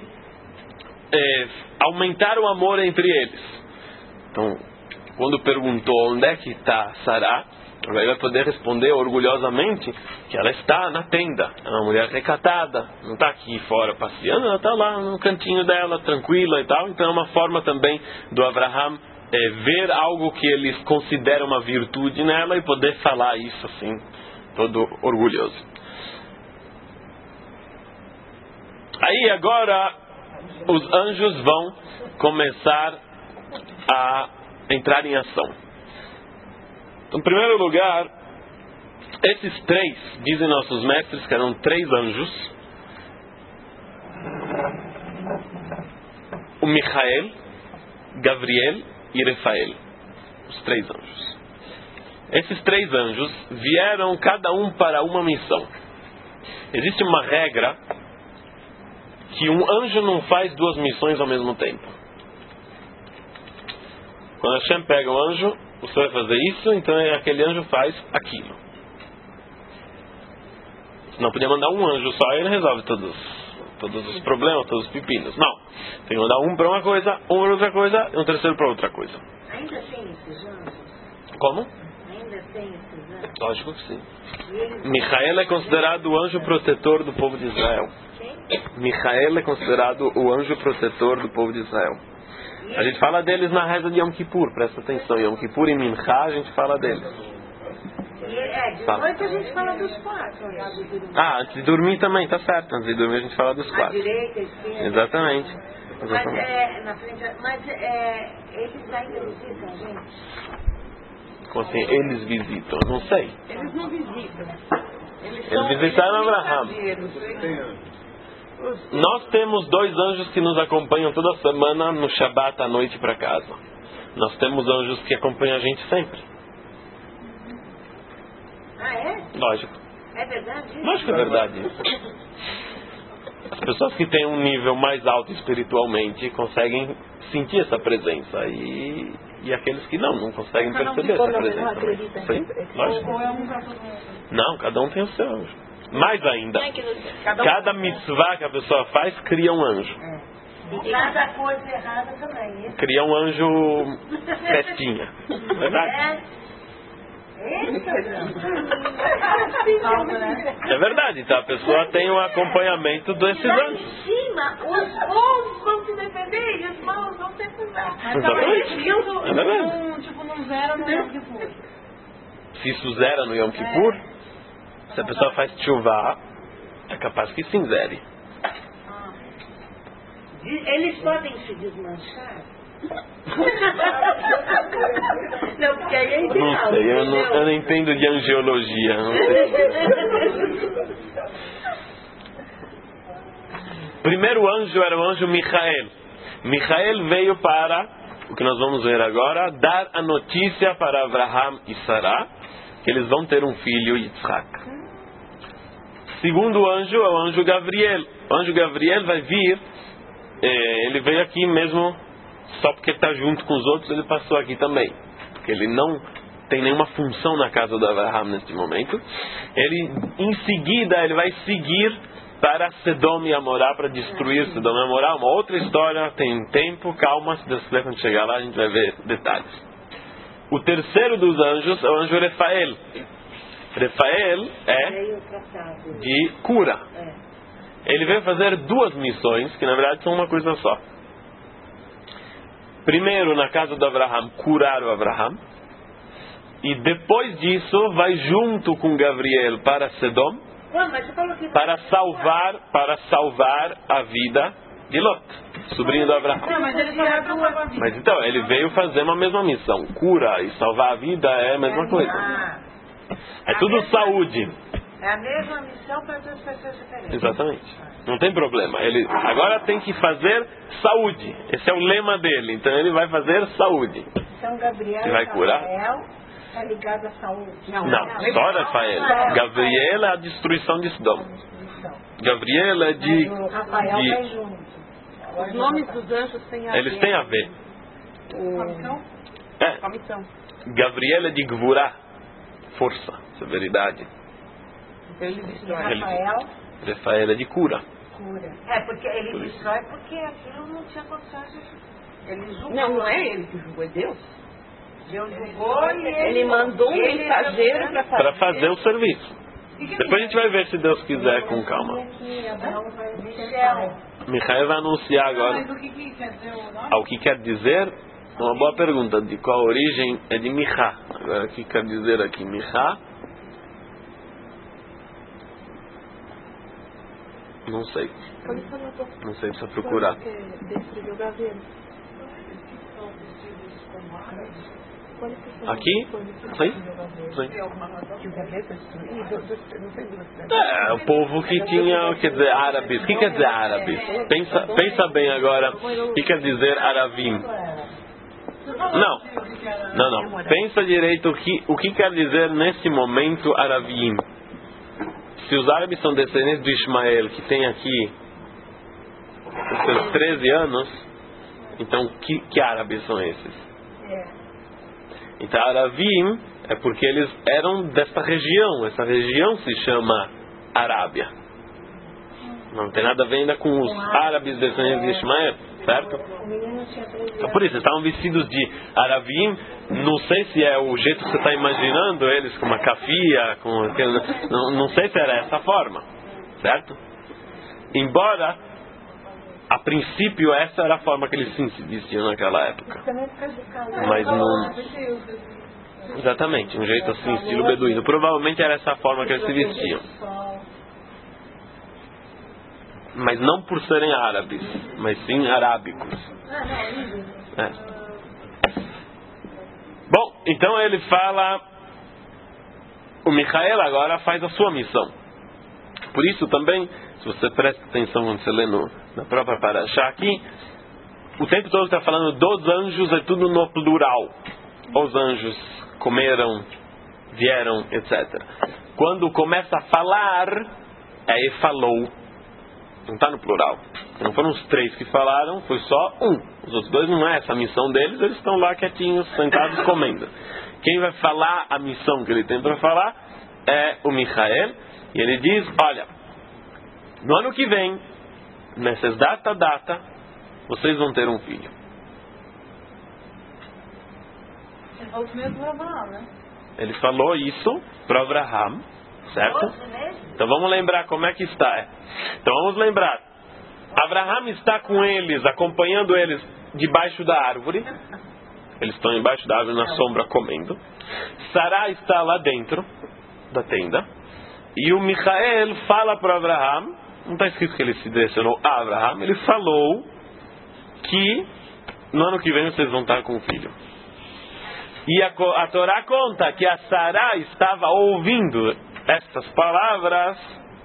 Speaker 1: é, aumentar o amor entre eles. Então, quando perguntou onde é que está a Sará, ele vai poder responder orgulhosamente que ela está na tenda. É uma mulher recatada, não está aqui fora passeando, ela está lá no cantinho dela, tranquila e tal. Então é uma forma também do Abraham É, ver algo que eles consideram uma virtude nela e poder falar isso assim, todo orgulhoso. Aí agora os anjos vão começar a entrar em ação. Em primeiro lugar, esses três, dizem nossos mestres que eram três anjos: o Michael, Gabriel e Rafael, os três anjos. Esses três anjos vieram cada um para uma missão. Existe uma regra que um anjo não faz duas missões ao mesmo tempo. Quando Hashem pega um anjo, você vai fazer isso, então aquele anjo faz aquilo. Não podia mandar um anjo só e ele resolve todos, todos os problemas, todos os pepinos. Não. Tem que mandar um para uma coisa, um para outra coisa e um terceiro para outra coisa.
Speaker 2: Ainda tem esses anjos?
Speaker 1: Como?
Speaker 2: Ainda tem esses anjos?
Speaker 1: Lógico que sim. Michael é considerado o anjo protetor do povo de Israel.
Speaker 2: Quem?
Speaker 1: Michael é considerado o anjo protetor do povo de Israel. A gente fala deles na reza de Yom Kippur, presta atenção. Yom Kippur e Mincha a gente fala deles.
Speaker 2: É, de
Speaker 1: Fala.
Speaker 2: noite a gente fala dos quatro. Né?
Speaker 1: Ah, antes de dormir também, tá certo. Antes de dormir a gente fala dos
Speaker 2: À
Speaker 1: quatro.
Speaker 2: direita, à esquerda.
Speaker 1: Exatamente.
Speaker 2: Mas,
Speaker 1: Exatamente.
Speaker 2: é, na frente, mas é, eles ainda visitam a gente?
Speaker 1: Como assim? Eles visitam? Não sei.
Speaker 5: Eles não visitam. Eles,
Speaker 1: Eles visitaram Abraham.
Speaker 5: mensageiros.
Speaker 1: Nós temos dois anjos que nos acompanham toda semana no Shabat à noite para casa. Nós temos anjos que acompanham a gente sempre.
Speaker 2: Ah, é?
Speaker 1: Lógico.
Speaker 2: É verdade isso?
Speaker 1: Lógico que é verdade isso. As pessoas que têm um nível mais alto espiritualmente conseguem sentir essa presença. E, e aqueles que não, não conseguem perceber essa presença. Sim, lógico.
Speaker 4: Ou é um para todo mundo?
Speaker 1: Não, cada um tem o seu anjo. Mais ainda,
Speaker 3: Não é que você-
Speaker 1: cada mitzvah que a pessoa faz cria um anjo.
Speaker 2: E cada coisa errada também. Isso
Speaker 1: Cria um anjo festinha. Verdade.
Speaker 2: é esse é o
Speaker 1: É verdade, tá? A pessoa tem um acompanhamento desses
Speaker 2: Lá em
Speaker 1: anjos.
Speaker 2: cima, os bons vão se defender e os maus vão se acusar.
Speaker 4: Mas talvez
Speaker 1: Exatamente.
Speaker 4: isso
Speaker 1: É verdade.
Speaker 4: num, tipo, num zero no Yom Kippur.
Speaker 1: Se isso zera no Yom Kippur, se a pessoa faz tshuva, é capaz que sim zere.
Speaker 2: Eles podem se desmanchar? Não, porque aí é ideal.
Speaker 1: Não sei, eu não,
Speaker 2: entendeu?
Speaker 1: eu não entendo de angiologia. Não sei. Primeiro anjo era o anjo Michael. Michael veio para, o que nós vamos ver agora, dar a notícia para Abraham e Sará, que eles vão ter um filho, Yitzhak. Segundo anjo é o anjo Gabriel. O anjo Gabriel vai vir, eh, ele veio aqui mesmo, só porque está junto com os outros, ele passou aqui também. Porque ele não tem nenhuma função na casa de Abraham neste momento. Ele, em seguida, ele vai seguir para Sedom e Amorá, para destruir Sedom e Amorá. Uma outra história, tem tempo, calma, se Deus quiser, quando chegar lá a gente vai ver detalhes. O terceiro dos anjos é o anjo Refael. Refael é
Speaker 2: Veio tratado.
Speaker 1: de cura.
Speaker 2: É.
Speaker 1: Ele veio fazer duas missões, que na verdade são uma coisa só. Primeiro, na casa de Abraham, curar o Abraham. E depois disso, vai junto com Gabriel para Sedom,
Speaker 2: Ué, mas você falou que
Speaker 1: para salvar, para salvar a vida de Lot, sobrinho do Abraham.
Speaker 4: Não, mas ele só vai para salvar a vida.
Speaker 1: Mas então, ele veio fazer uma mesma missão. Cura e salvar a vida é a mesma coisa.
Speaker 2: Ah,
Speaker 1: É tudo saúde.
Speaker 2: é a mesma missão para duas pessoas diferentes.
Speaker 1: Exatamente. Não tem problema. Ele agora tem que fazer saúde. Esse é o lema dele. Então ele vai fazer saúde.
Speaker 2: Então, Gabriel
Speaker 1: Você vai
Speaker 2: e
Speaker 1: curar?
Speaker 2: Rafael está ligado à saúde.
Speaker 1: Não, só Rafael. Gabriel é a destruição de Sodom. Gabriel é de...
Speaker 2: Mas o Rafael vai
Speaker 1: de
Speaker 2: junto.
Speaker 5: Os nomes dos anjos têm a ver.
Speaker 1: eles têm a ver.
Speaker 5: O...
Speaker 1: É,
Speaker 5: Com a missão.
Speaker 1: Gabriel é de Gvurá. Força, severidade.
Speaker 5: Então ele
Speaker 2: E
Speaker 5: destrói.
Speaker 1: Ele-
Speaker 2: Rafael
Speaker 1: Rafael é de cura.
Speaker 2: cura. É, porque ele destrói porque aquilo não tinha condições de... Ele julgou.
Speaker 5: Não, não é ele que julgou, é Deus.
Speaker 2: Deus julgou e ele...
Speaker 5: Ele mandou um
Speaker 2: ele-
Speaker 5: mensageiro para fazer.
Speaker 1: Para fazer o serviço. Depois a gente vai ver se Deus quiser com calma.
Speaker 2: Que Abraão vai Michel.
Speaker 1: Michael vai anunciar
Speaker 4: Mas
Speaker 1: agora.
Speaker 4: o que, que quer dizer o nome?
Speaker 1: Ao que quer dizer, uma boa pergunta, de qual origem é de Michá. Agora o que quer dizer aqui Michá? Não sei. Não sei, precisa procurar. Aqui? Sim? Sim.
Speaker 5: Que o Gabriel está destruído. Não tem dúvida.
Speaker 1: É, o povo que tinha, quer dizer, árabes. O que quer dizer árabes? Pensa, pensa bem agora, o que quer dizer aravim? Não, não, não. Pensa direito o que, o que quer dizer nesse momento aravim. Se os árabes são descendentes de Ismael, que tem aqui os seus treze anos, então que, que árabes são esses? Então aravim é porque eles eram desta região. Essa região se chama Arábia. Não tem nada a ver ainda com os árabes descendentes de Ismael, certo?
Speaker 2: O menino tinha treze
Speaker 1: Então por isso, eles estavam vestidos de aravim. Não sei se é o jeito que você está imaginando eles, com uma cafia, com aquele, não, não sei se era essa forma, certo? Embora a princípio essa era a forma que eles se vestiam naquela época.
Speaker 2: também por causa do calor.
Speaker 1: Mas não... Exatamente, um jeito assim, estilo beduíno. Provavelmente era essa forma que eles se vestiam. Mas não por serem árabes, mas sim arábicos. É. Bom, então ele fala... O Michael agora faz a sua missão. Por isso também, se você presta atenção quando você lê no, na própria Parashá aqui, o tempo todo está falando dos anjos, é tudo no plural. Os anjos comeram, vieram, etcétera. Quando começa a falar, aí falou. Não está no plural. Não foram os três que falaram, foi só um. Os outros dois não é essa a missão deles, eles estão lá quietinhos, sentados, comendo. Quem vai falar a missão que ele tem para falar é o Michael. E ele diz, olha, no ano que vem, nessas data, data, vocês vão ter um filho.
Speaker 4: Ele falou mesmo para Abraão, né?
Speaker 1: Ele falou isso para Abraham, certo? Então vamos lembrar como é que está. Então vamos lembrar. Abraham está com eles, acompanhando eles debaixo da árvore. Eles estão embaixo da árvore na sombra comendo. Sará está lá dentro da tenda. E o Michael fala para Abraham, não está escrito que ele se direcionou a Abraham, ele falou que no ano que vem vocês vão estar com um filho. E a, a Torá conta que a Sará estava ouvindo estas palavras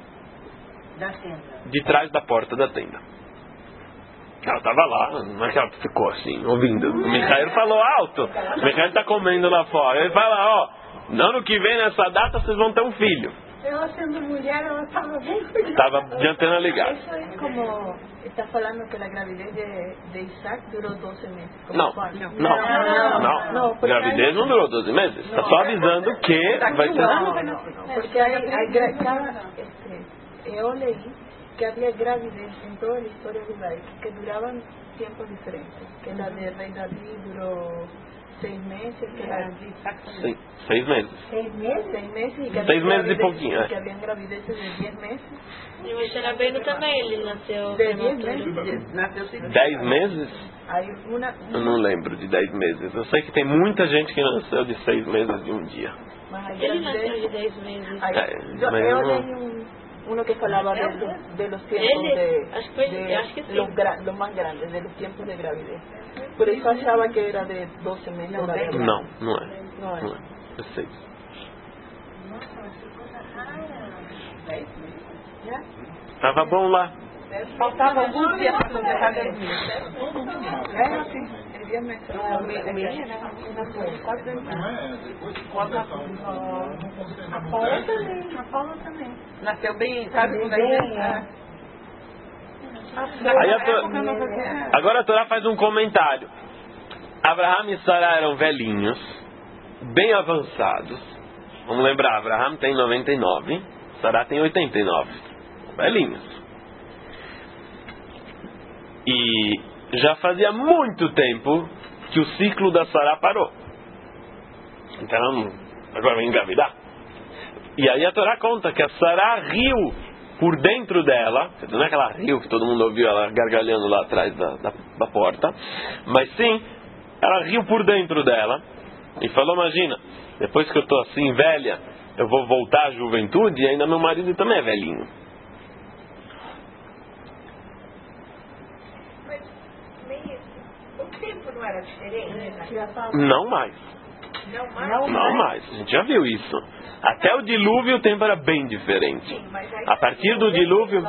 Speaker 1: de trás da porta da tenda. Ela estava lá, não é que ela ficou assim, ouvindo. O Michael falou alto. O Michael está comendo lá fora. Ele fala, ó, no ano que vem, nessa data, vocês vão ter um filho.
Speaker 2: Ela sendo mulher, ela estava bem cuidada.
Speaker 1: Estava de antena ligada.
Speaker 2: Isso é como está falando que a gravidez de, de Isaac durou doze meses.
Speaker 1: Não, não, não, não, não. Gravidez não durou doze meses. Está só avisando que vai ter...
Speaker 2: Não, não, não. Porque aí, aí, cada, este, eu leí que havia gravidez em toda a história judaica que duravam tempos diferentes. Que a de rei Davi durou seis meses, que a de Isaac
Speaker 1: Sim, seis meses.
Speaker 2: Seis meses? Seis meses e que
Speaker 1: seis meses e pouquinho, é.
Speaker 2: Que havia gravidez de dez meses.
Speaker 3: E o Moshe Rabbeinu também, ele nasceu...
Speaker 2: De dez meses?
Speaker 5: Nasceu
Speaker 1: dez meses?
Speaker 2: Aí uma,
Speaker 1: Eu não lembro de dez meses. Eu sei que tem muita gente que nasceu de seis meses de um dia.
Speaker 3: Ele nasceu de dez meses.
Speaker 2: Aí,
Speaker 1: É,
Speaker 2: eu,
Speaker 1: mas
Speaker 2: eu
Speaker 1: não-
Speaker 2: leí um, uno que falava de, de los tiempos
Speaker 3: Ele?
Speaker 2: de,
Speaker 3: Acho que foi-
Speaker 2: de
Speaker 3: acho que sim.
Speaker 2: los, gra, los más grandes, de los tiempos de gravidez. Por eso achava que era de doze meses.
Speaker 5: Não,
Speaker 2: da
Speaker 5: dez.
Speaker 2: gravidez.
Speaker 1: Não, não é.
Speaker 2: Não é.
Speaker 1: Não é. É seis. Tava bom lá.
Speaker 5: Faltava alguns dias para completar dez meses.
Speaker 2: É assim, ele via mesmo.
Speaker 5: O menino, né? Quase dez meses.
Speaker 2: A Paula também, a Paula também.
Speaker 5: Nasceu bem, sabe? Com dez meses. né?
Speaker 1: Aí a Torá- Agora a Torá faz um comentário. Abraham e Sará eram velhinhos, bem avançados. Vamos lembrar, Abraham tem noventa e nove, Sará tem oitenta e nove. Velhinhos. E já fazia muito tempo que o ciclo da Sará parou. Então, agora vai engravidar. E aí a Torá conta que a Sará riu por dentro dela. Não é que ela riu, que todo mundo ouviu ela gargalhando lá atrás da, da, da porta. Mas sim, ela riu por dentro dela. E falou, imagina, depois que eu estou assim velha, eu vou voltar à juventude e ainda meu marido também é velhinho.
Speaker 2: O tempo não era diferente?
Speaker 1: Não mais.
Speaker 2: Não mais?
Speaker 1: Não mais. A gente já viu isso. Até o dilúvio o tempo era bem diferente. A partir do dilúvio...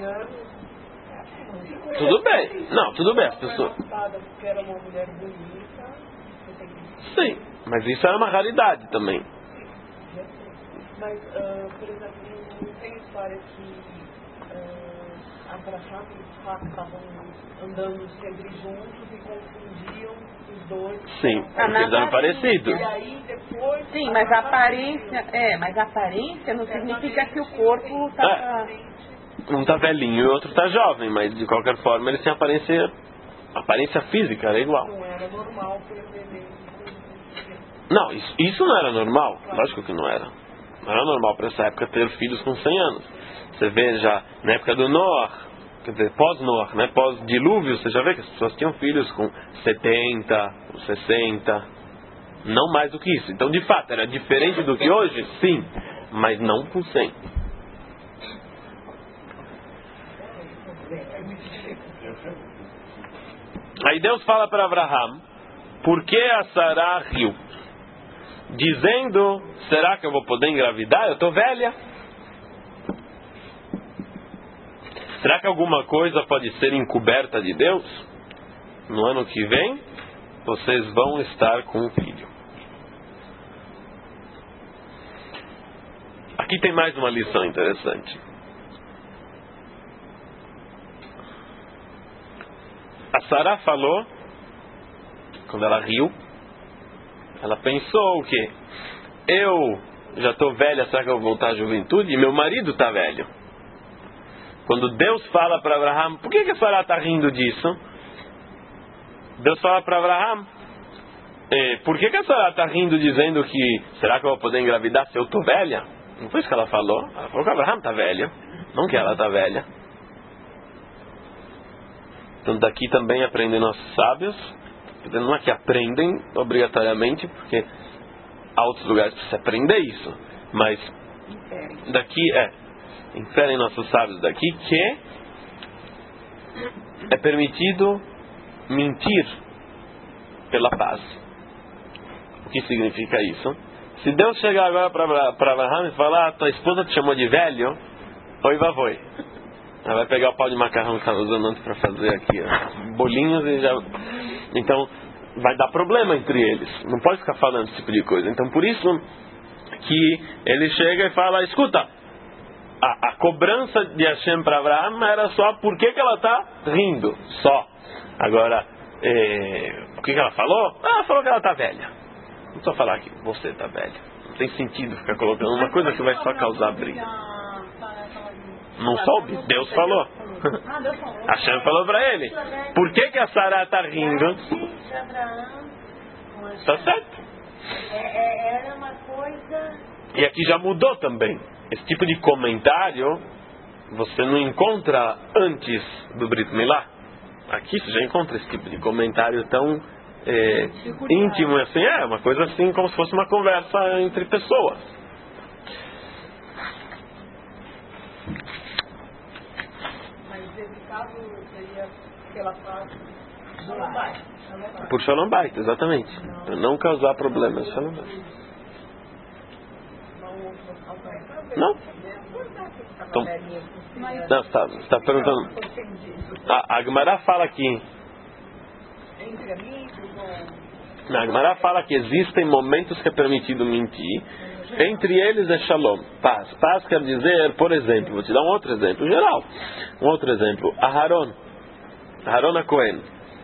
Speaker 1: Tudo bem. Não, tudo bem. As pessoas...
Speaker 2: Porque era uma mulher bonita.
Speaker 1: Sim, mas isso era uma raridade também.
Speaker 2: Mas, uh, por exemplo, não tem história que uh, Abraham e Isaac estavam andando sempre juntos e confundiam os dois.
Speaker 1: Sim, porque eles eram parecidos.
Speaker 2: E aí depois...
Speaker 5: Sim, mas a aparência, é, mas a aparência não significa que o corpo tá...
Speaker 1: Um tá velhinho e o outro tá jovem, mas de qualquer forma eles têm aparência... A aparência física era igual.
Speaker 2: Não era normal ter bebê.
Speaker 1: Não, isso, isso não era normal. Lógico que não era. Não era normal para essa época ter filhos com cem anos. Você vê já na época do Noah, quer dizer, pós-Noah, né? Pós-dilúvio, você já vê que as pessoas tinham filhos com setenta, com sessenta, não mais do que isso. Então, de fato, era diferente do que hoje? Sim, mas não com cem. Aí Deus fala para Abraham, por que a Sará riu? Dizendo, será que eu vou poder engravidar? Eu estou velha. Será que alguma coisa pode ser encoberta de Deus? No ano que vem, vocês vão estar com um filho. Aqui tem mais uma lição interessante. Sarah falou, quando ela riu, ela pensou o quê? Eu já estou velha, será que eu vou voltar à juventude? E meu marido está velho. Quando Deus fala para Abraham, por que, que a Sarah está rindo disso? Deus fala para Abraham, eh, por que, que a Sarah está rindo dizendo que será que eu vou poder engravidar se eu estou velha? Não foi isso que ela falou. Ela falou que Abraham está velho, não que ela está velha. Então daqui também aprendem nossos sábios. Não é que aprendem obrigatoriamente, porque há outros lugares para se aprender isso. Mas daqui é, inferem nossos sábios daqui que é permitido mentir pela paz. O que significa isso? Se Deus chegar agora para Abraham e falar, ah, tua esposa te chamou de velho, oi vavoi. Ela vai pegar o pau de macarrão que estava usando antes para fazer aqui, ó, bolinhos e já... Então, vai dar problema entre eles. Não pode ficar falando esse tipo de coisa. Então, por isso que ele chega e fala, escuta, a, a cobrança de Hashem para Abraham era só por que, que ela está rindo. Só. Agora, é, o que, que ela falou? Ah, ela falou que ela está velha. Não só falar que você está velha. Não tem sentido ficar colocando uma coisa que vai só causar briga. Não soube? Deus falou. Hashem falou para ele. Por que, que a Sarah está rindo? Está certo.
Speaker 2: Era uma coisa...
Speaker 1: E aqui já mudou também. Esse tipo de comentário você não encontra antes do Brit Milá. Aqui você já encontra esse tipo de comentário tão é, íntimo assim. É uma coisa assim como se fosse uma conversa entre pessoas.
Speaker 2: Mas nesse caso seria pela paz Shalom Bait.
Speaker 1: Por Shalom Bait, exatamente. Para não causar problemas. Shalom Bait. Não? Então, não, você está, você está perguntando. A, a Gemara fala aqui. A Gemara fala que existem momentos que é permitido mentir. Entre eles é Shalom, paz. Paz quer dizer, por exemplo, vou te dar um outro exemplo geral. Um outro exemplo. Aharon. Aharon HaKohen.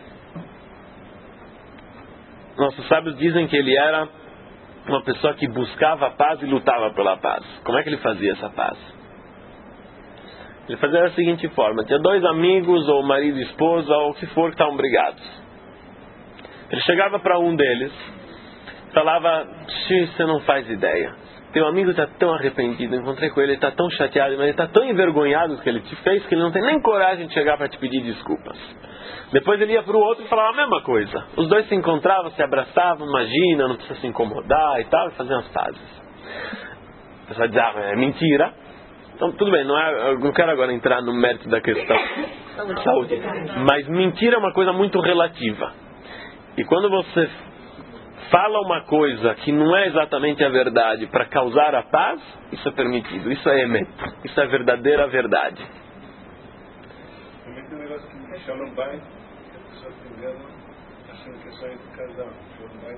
Speaker 1: Nossos sábios dizem que ele era uma pessoa que buscava a paz e lutava pela paz. Como é que ele fazia essa paz? Ele fazia da seguinte forma. Tinha dois amigos, ou marido e esposa, ou o que for, que estavam brigados. Ele chegava para um deles, falava, você não faz ideia. Teu amigo está tão arrependido, encontrei com ele, ele está tão chateado, mas ele está tão envergonhado do que ele te fez, que ele não tem nem coragem de chegar para te pedir desculpas. Depois ele ia para o outro e falava a mesma coisa. Os dois se encontravam, se abraçavam, imagina, não precisa se incomodar e tal, e faziam as pazes. A pessoa dizia, ah, é mentira. Então, tudo bem, não, é, eu não quero agora entrar no mérito da questão de saúde. Mas mentira é uma coisa muito relativa. E quando você fala uma coisa que não é exatamente a verdade para causar a paz, isso é permitido. Isso é emet. Isso é a verdadeira verdade.
Speaker 6: Também tem um negócio que Shalom Bait, que a pessoa se engana achando que é só entre casal. Shalom Bait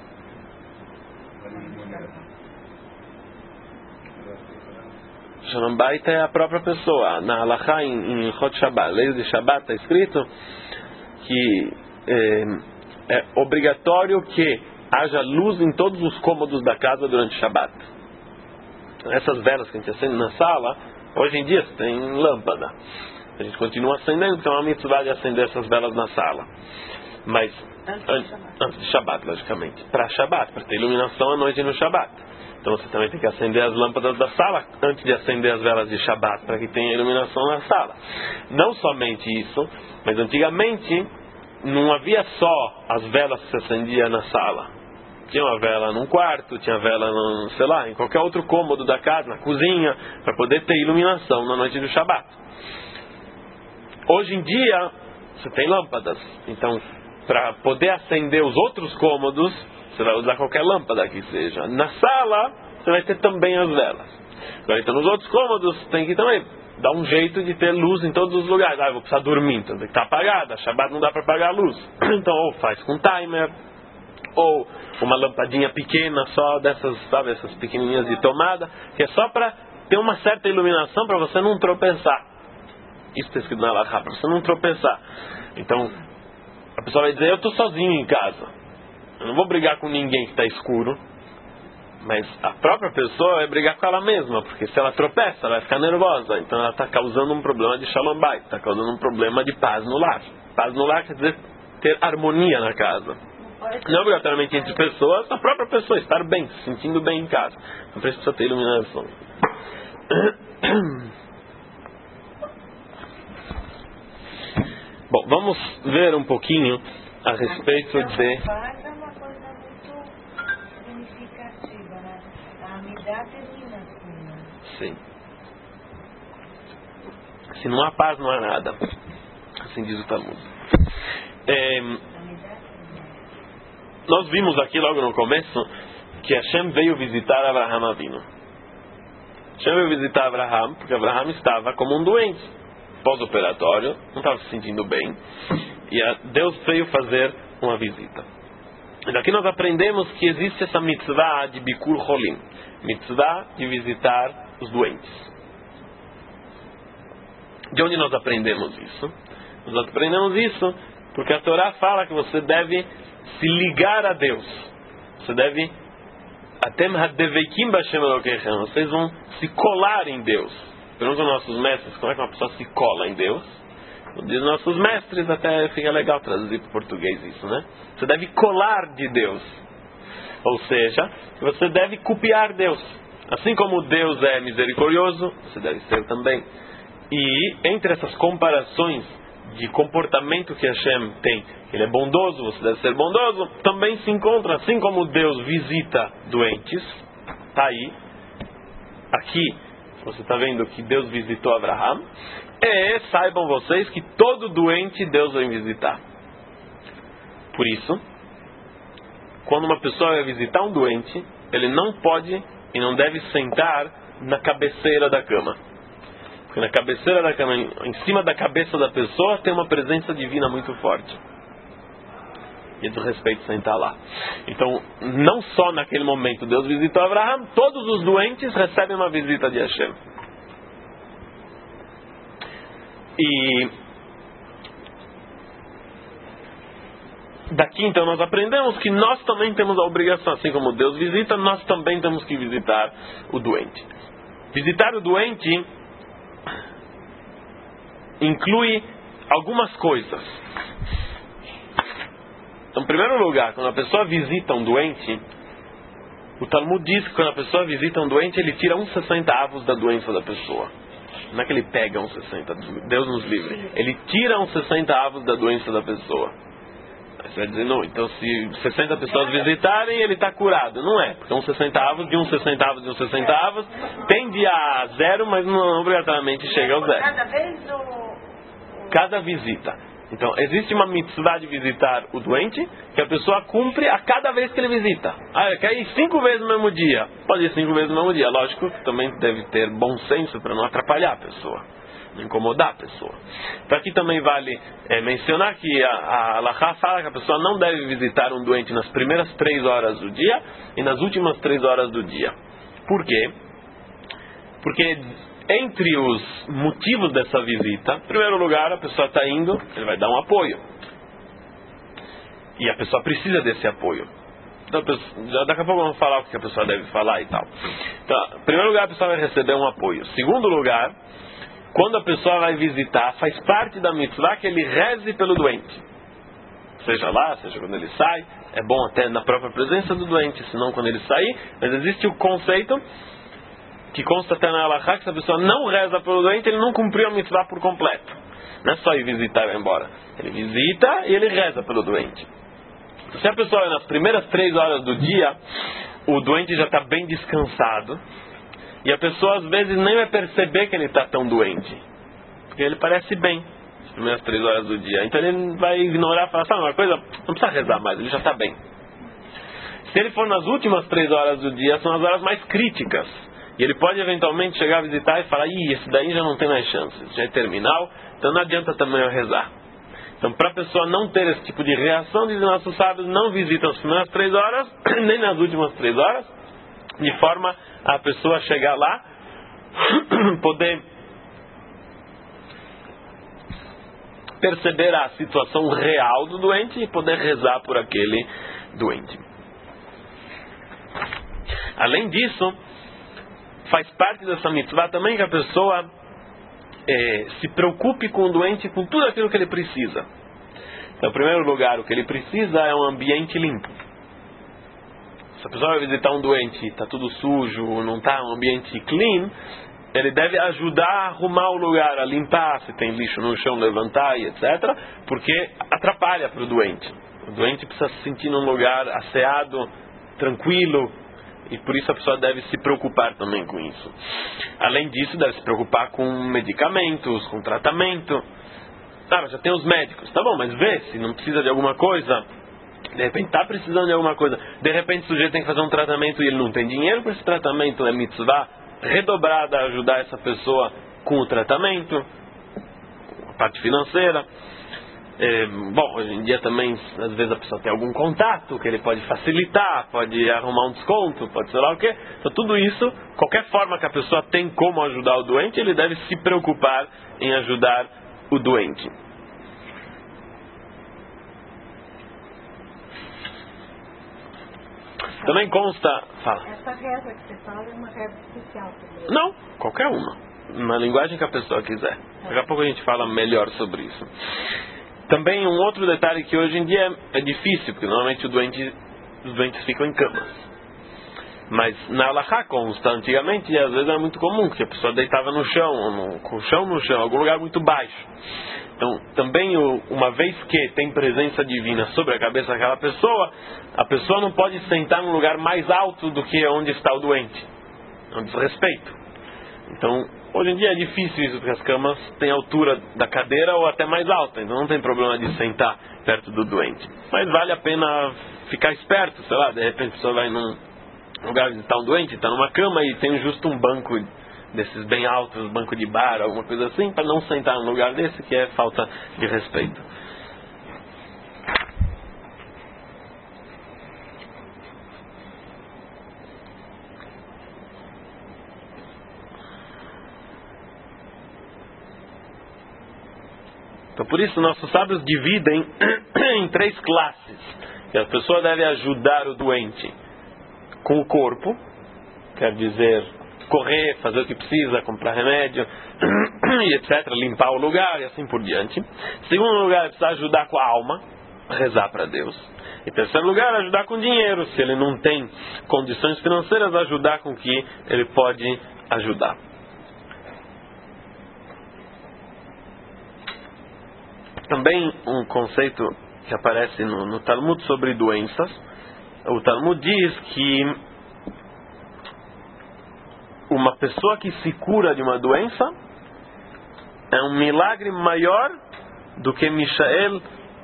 Speaker 6: é
Speaker 1: Shalom Bait é a própria pessoa. Na Halachá, em, em Hot Shabbat, leis de Shabbat, está escrito que é, é obrigatório que haja luz em todos os cômodos da casa durante Shabbat. Essas velas que a gente acende na sala, hoje em dia tem lâmpada. A gente continua acendendo, então é uma mitzvah de acender essas velas na sala. Mas antes, antes, antes de Shabbat, logicamente. Para Shabbat, para ter iluminação à noite no Shabbat. Então você também tem que acender as lâmpadas da sala antes de acender as velas de Shabbat, para que tenha iluminação na sala. Não somente isso, mas antigamente não havia só as velas que se acendia na sala. Tinha uma vela num quarto, tinha vela, num, sei lá, em qualquer outro cômodo da casa, na cozinha, para poder ter iluminação na noite do Shabbat. Hoje em dia, você tem lâmpadas. Então, para poder acender os outros cômodos, você vai usar qualquer lâmpada que seja. Na sala, você vai ter também as velas. Agora, então, nos outros cômodos, tem que também dar um jeito de ter luz em todos os lugares. Ah, eu vou precisar dormir, então tem que estar apagada. Shabbat não dá para apagar a luz. Então, ou faz com timer, ou uma lampadinha pequena, só dessas, sabe, essas pequenininhas de tomada, que é só para ter uma certa iluminação para você não tropeçar. Isso está escrito na Halachá, para você não tropeçar. Então, A pessoa vai dizer, eu estou sozinho em casa. Eu não vou brigar com ninguém que está escuro. Mas a própria pessoa vai brigar com ela mesma, porque se ela tropeça, ela vai ficar nervosa. Então ela está causando um problema de shalom bayit, está causando um problema de paz no lar. Paz no lar quer dizer ter harmonia na casa. Não obrigatoriamente entre pessoas, a própria pessoa estar bem, se sentindo bem em casa. Não precisa ter iluminação. Bom, vamos ver um pouquinho a respeito de...
Speaker 2: Paz é uma coisa muito significativa, né? A amizade termina assim, né?
Speaker 1: Sim. Se não há paz, não há nada. Assim diz o Talmud. É, nós vimos aqui logo no começo que Hashem veio visitar Abraham Avinu. Hashem veio visitar Abraham porque Abraham estava como um doente. Pós-operatório, não estava se sentindo bem, e a Deus veio fazer uma visita. E daqui nós aprendemos que existe essa mitzvah de Bikur Cholim, mitzvah de visitar os doentes. De onde nós aprendemos isso? Nós aprendemos isso porque a Torá fala que você deve se ligar a Deus. Você deve, atem hadeveikim b'Hashem Elokeichem, vocês vão se colar em Deus. Perguntam aos nossos mestres como é que uma pessoa se cola em Deus. Diz nossos mestres, até fica legal traduzir para o português isso, né? Você deve colar de Deus. Ou seja, você deve copiar Deus. Assim como Deus é misericordioso, você deve ser também. E entre essas comparações de comportamento que Hashem tem, ele é bondoso, você deve ser bondoso, também se encontra, assim como Deus visita doentes, está aí, aqui, você está vendo que Deus visitou Abraham. E saibam vocês que todo doente Deus vai visitar. Por isso, quando uma pessoa vai visitar um doente, ele não pode e não deve sentar na cabeceira da cama. Porque na cabeceira da cama, em cima da cabeça da pessoa, tem uma presença divina muito forte. E é do respeito sentar lá. Então, não só naquele momento Deus visitou Abraham, todos os doentes recebem uma visita de Hashem. E daqui então nós aprendemos que nós também temos a obrigação, assim como Deus visita, nós também temos que visitar o doente. Visitar o doente inclui algumas coisas. Então, em primeiro lugar, quando a pessoa visita um doente, o Talmud diz que quando a pessoa visita um doente, ele tira uns sessenta avos da doença da pessoa. Não é que ele pega uns sessenta, Deus nos livre. Ele tira uns sessenta avos da doença da pessoa. Aí você vai dizer, não, então se sessenta pessoas visitarem, ele está curado. Não é, porque uns sessenta avos, de uns sessenta avos, de uns sessenta avos, tende a zero, mas não obrigatoriamente chega ao zero.
Speaker 2: Cada vez o...
Speaker 1: Cada visita. Então, existe uma mitzvah de visitar o doente, que a pessoa cumpre a cada vez que ele visita. Ah, quer ir cinco vezes no mesmo dia. Pode ir cinco vezes no mesmo dia. Lógico que também deve ter bom senso para não atrapalhar a pessoa, não incomodar a pessoa. Então, aqui também vale é, mencionar que a, a Halachá fala que a pessoa não deve visitar um doente nas primeiras três horas do dia e nas últimas três horas do dia. Por quê? Porque entre os motivos dessa visita, em primeiro lugar, a pessoa está indo, ele vai dar um apoio. E a pessoa precisa desse apoio. Então, já daqui a pouco vamos falar o que a pessoa deve falar e tal. Então, em primeiro lugar, a pessoa vai receber um apoio. Em segundo lugar, quando a pessoa vai visitar, faz parte da mitzvah que ele reze pelo doente. Seja lá, seja quando ele sai, é bom até na própria presença do doente, senão quando ele sair. Mas existe o conceito que consta até na Halachá, que se a pessoa não reza pelo doente, ele não cumpriu a mitzvah por completo. Não é só ir visitar e vai embora. Ele visita e ele reza pelo doente. Se a pessoa nas primeiras três horas do dia, o doente já está bem descansado, e a pessoa às vezes nem vai perceber que ele está tão doente, porque ele parece bem nas primeiras três horas do dia. Então ele vai ignorar e falar, sabe uma coisa? Não precisa rezar mais, ele já está bem. Se ele for nas últimas três horas do dia, são as horas mais críticas. E ele pode eventualmente chegar a visitar e falar, ih, esse daí já não tem mais chance, já é terminal, então não adianta também eu rezar. Então, para a pessoa não ter esse tipo de reação, dizem nossos sábios, não visita as primeiras três horas, nem nas últimas três horas, de forma a pessoa chegar lá, poder perceber a situação real do doente e poder rezar por aquele doente. Além disso, faz parte dessa mitzvah também que a pessoa é, se preocupe com o doente, com tudo aquilo que ele precisa. Então, em primeiro lugar, o que ele precisa é um ambiente limpo. Se a pessoa vai visitar um doente, está tudo sujo, não está um ambiente clean, ele deve ajudar a arrumar o lugar, a limpar, se tem lixo no chão, levantar e etcétera, porque atrapalha para o doente. O doente precisa se sentir num lugar asseado, tranquilo, e por isso a pessoa deve se preocupar também com isso. Além disso, deve se preocupar com medicamentos, com tratamento. Ah, mas já tem os médicos. Tá bom, mas vê se não precisa de alguma coisa. De repente está precisando de alguma coisa. De repente o sujeito tem que fazer um tratamento e ele não tem dinheiro para esse tratamento. É mitzvah redobrada a ajudar essa pessoa com o tratamento, a parte financeira. É, bom, hoje em dia também, às vezes a pessoa tem algum contato que ele pode facilitar, pode arrumar um desconto, pode sei lá o quê. Então tudo isso, qualquer forma que a pessoa tem como ajudar o doente, ele deve se preocupar em ajudar o doente. Também consta... Fala.
Speaker 2: Essa reza que você fala é uma reza especial também.
Speaker 1: Não, qualquer uma. Na linguagem que a pessoa quiser. Daqui a pouco a gente fala melhor sobre isso. Também um outro detalhe que hoje em dia é difícil, porque normalmente o doente, os doentes ficam em camas. Mas na Alahá consta, antigamente, às vezes era muito comum, que a pessoa deitava no chão, no, com o chão no chão, algum lugar muito baixo. Então, também, uma vez que tem presença divina sobre a cabeça daquela pessoa, a pessoa não pode sentar num lugar mais alto do que onde está o doente. É um desrespeito. Então, hoje em dia é difícil isso, porque as camas têm altura da cadeira ou até mais alta, então não tem problema de sentar perto do doente. Mas vale a pena ficar esperto, sei lá, de repente a pessoa vai num lugar visitar um doente, está numa cama e tem justo um banco desses bem altos, banco de bar, alguma coisa assim, para não sentar num lugar desse, que é falta de respeito. Então, por isso, nossos sábios dividem em três classes. E a pessoa deve ajudar o doente com o corpo, quer dizer, correr, fazer o que precisa, comprar remédio, e etcétera, limpar o lugar e assim por diante. Em segundo lugar, precisa ajudar com a alma, rezar para Deus. Em terceiro lugar, ajudar com dinheiro. Se ele não tem condições financeiras, ajudar com o que ele pode ajudar. Também um conceito que aparece no, no Talmud sobre doenças. O Talmud diz que uma pessoa que se cura de uma doença é um milagre maior do que Mishael,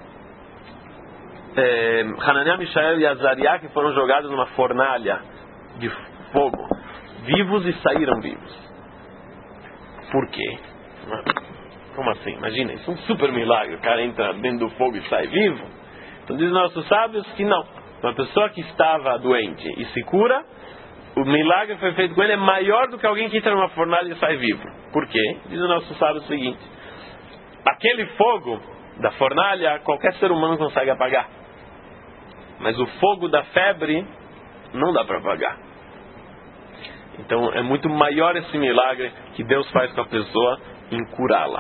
Speaker 1: eh, Hananiah, Mishael e Azariah, que foram jogados numa fornalha de fogo, vivos e saíram vivos. Por quê? Como assim? Imagina, isso é um super milagre. O cara entra dentro do fogo e sai vivo. Então dizem nossos sábios que não. Uma pessoa que estava doente e se cura, o milagre que foi feito com ele é maior do que alguém que entra numa fornalha e sai vivo. Por quê? Dizem nossos sábios o seguinte: aquele fogo da fornalha qualquer ser humano consegue apagar, mas o fogo da febre não dá para apagar. Então é muito maior esse milagre que Deus faz com a pessoa em curá-la.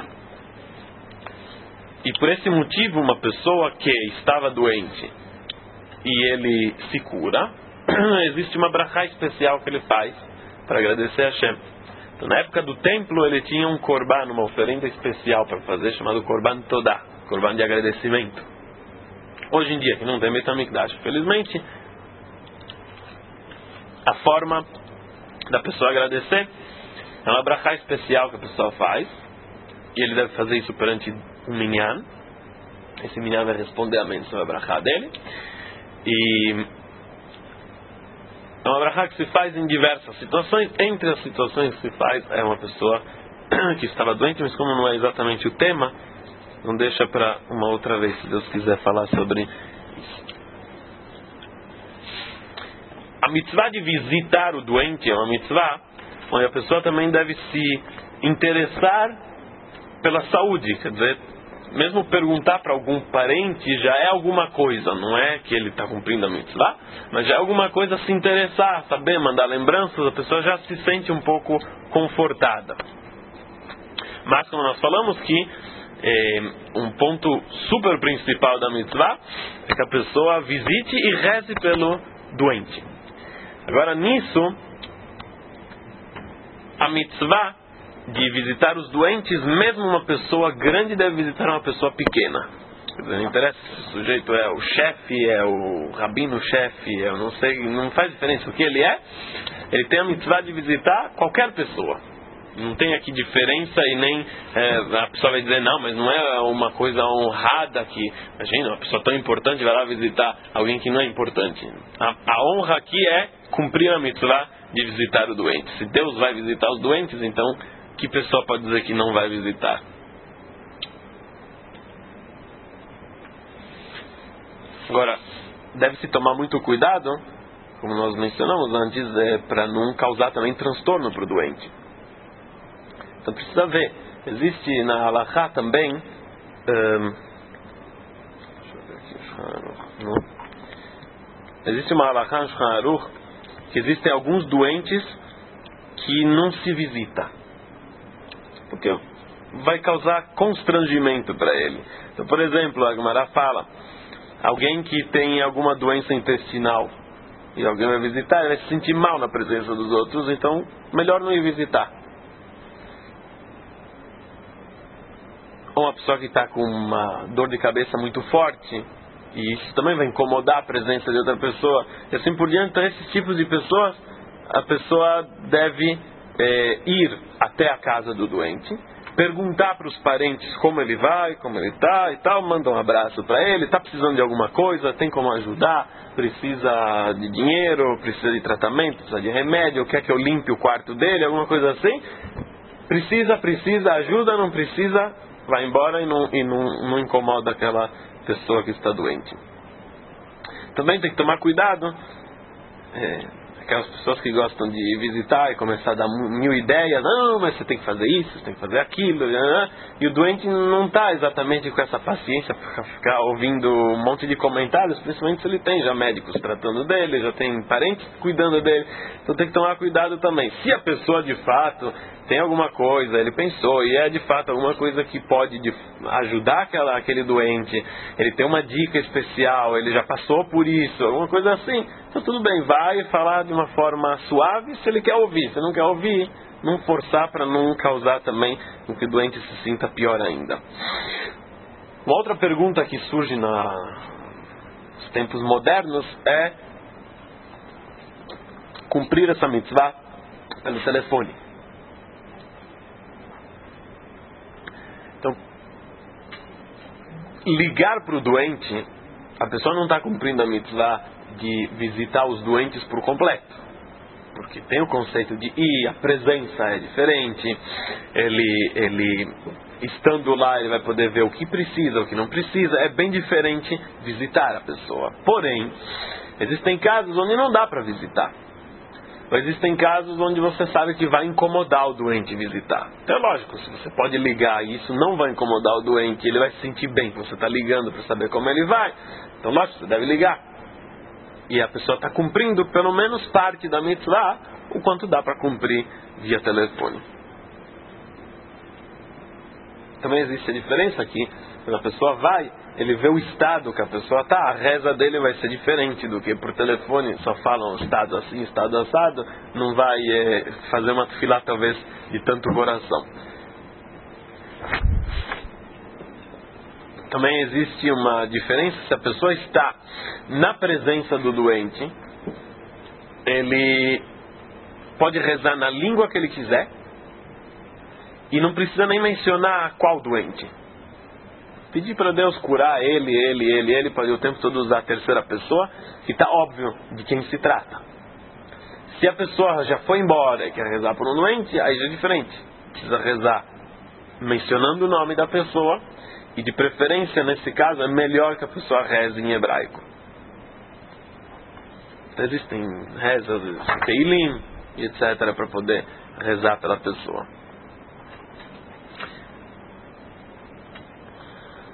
Speaker 1: E por esse motivo, uma pessoa que estava doente e ele se cura, existe uma brachá especial que ele faz para agradecer a Hashem. Então, na época do templo, ele tinha um korban, uma oferenda especial para fazer, chamado korban todá, korban de agradecimento. Hoje em dia, que não tem Beit HaMikdash, felizmente, a forma da pessoa agradecer é uma brachá especial que a pessoa faz, e ele deve fazer isso perante um minyan. Esse minyan vai responder amém sobre a brachá dele. E é uma brachá que se faz em diversas situações. Entre as situações que se faz é uma pessoa que estava doente, mas como não é exatamente o tema, não deixa para uma outra vez, se Deus quiser falar sobre isso. A mitzvah de visitar o doente é uma mitzvah onde a pessoa também deve se interessar pela saúde, quer dizer, mesmo perguntar para algum parente já é alguma coisa, não é que ele está cumprindo a mitzvah, mas já é alguma coisa se interessar, saber, mandar lembranças, a pessoa já se sente um pouco confortada. Mas como nós falamos que é, um ponto super principal da mitzvah é que a pessoa visite e reze pelo doente. Agora nisso, a mitzvah de visitar os doentes, mesmo uma pessoa grande deve visitar uma pessoa pequena. Não interessa se o sujeito é o chefe, é o rabino-chefe, eu não sei, não faz diferença o que ele é. Ele tem a mitzvah de visitar qualquer pessoa. Não tem aqui diferença e nem é, a pessoa vai dizer, não, mas não é uma coisa honrada que, imagina, uma pessoa tão importante vai lá visitar alguém que não é importante. A, a honra aqui é cumprir a mitzvah de visitar o doente. Se Deus vai visitar os doentes, então que pessoa pode dizer que não vai visitar? Agora, deve-se tomar muito cuidado, como nós mencionamos antes, é, para não causar também transtorno para o doente. Então precisa ver, existe na halakha também, um, deixa eu ver aqui, não, existe uma halakha no Shulchan Aruch que existem alguns doentes que não se visita, porque vai causar constrangimento para ele. Então, por exemplo, a Gemara fala, alguém que tem alguma doença intestinal e alguém vai visitar, ele vai se sentir mal na presença dos outros, então melhor não ir visitar. Ou uma pessoa que está com uma dor de cabeça muito forte, e isso também vai incomodar a presença de outra pessoa, e assim por diante. Então, esses tipos de pessoas, a pessoa deve é, ir até a casa do doente, perguntar para os parentes como ele vai, como ele está e tal, manda um abraço para ele, está precisando de alguma coisa, tem como ajudar, precisa de dinheiro, precisa de tratamento, precisa de remédio, quer que eu limpe o quarto dele, alguma coisa assim. Precisa, precisa, ajuda, não precisa, vai embora e não, e não, não incomoda aquela pessoa que está doente. Também tem que tomar cuidado, é, aquelas pessoas que gostam de visitar e começar a dar mil ideias, não, mas você tem que fazer isso, você tem que fazer aquilo, né? E o doente não está exatamente com essa paciência para ficar ouvindo um monte de comentários, principalmente se ele tem já médicos tratando dele, já tem parentes cuidando dele. Então tem que tomar cuidado também. Se a pessoa de fato tem alguma coisa, ele pensou, e é de fato alguma coisa que pode de, ajudar aquela, aquele doente, ele tem uma dica especial, ele já passou por isso, alguma coisa assim, então tudo bem, vai falar de uma forma suave se ele quer ouvir. Se não quer ouvir, não forçar para não causar também com que o doente se sinta pior ainda. Uma outra pergunta que surge na, nos tempos modernos é cumprir essa mitzvah pelo telefone. Então, ligar para o doente, a pessoa não está cumprindo a mitzvah de visitar os doentes por completo, porque tem o conceito de ir, a presença é diferente, ele, ele estando lá ele vai poder ver o que precisa, o que não precisa, é bem diferente visitar a pessoa. Porém, existem casos onde não dá para visitar. Existem casos onde você sabe que vai incomodar o doente visitar. Então é lógico, se você pode ligar e isso não vai incomodar o doente, ele vai se sentir bem que você está ligando para saber como ele vai. Então lógico, você deve ligar. E a pessoa está cumprindo pelo menos parte da mitzvah, o quanto dá para cumprir via telefone. Também existe a diferença aqui, quando a pessoa vai, ele vê o estado que a pessoa está, a reza dele vai ser diferente do que por telefone, só falam estado assim, estado assado, não vai é, fazer uma tefilá talvez de tanto coração. Também existe uma diferença, se a pessoa está na presença do doente, ele pode rezar na língua que ele quiser e não precisa nem mencionar qual doente. Pedir para Deus curar ele, ele, ele, ele, pode o tempo todo usar a terceira pessoa, que está óbvio de quem se trata. Se a pessoa já foi embora e quer rezar por um doente, aí já é diferente. Precisa rezar mencionando o nome da pessoa, e de preferência, nesse caso, é melhor que a pessoa reze em hebraico. Existem rezas, teilim e etcétera para poder rezar pela pessoa.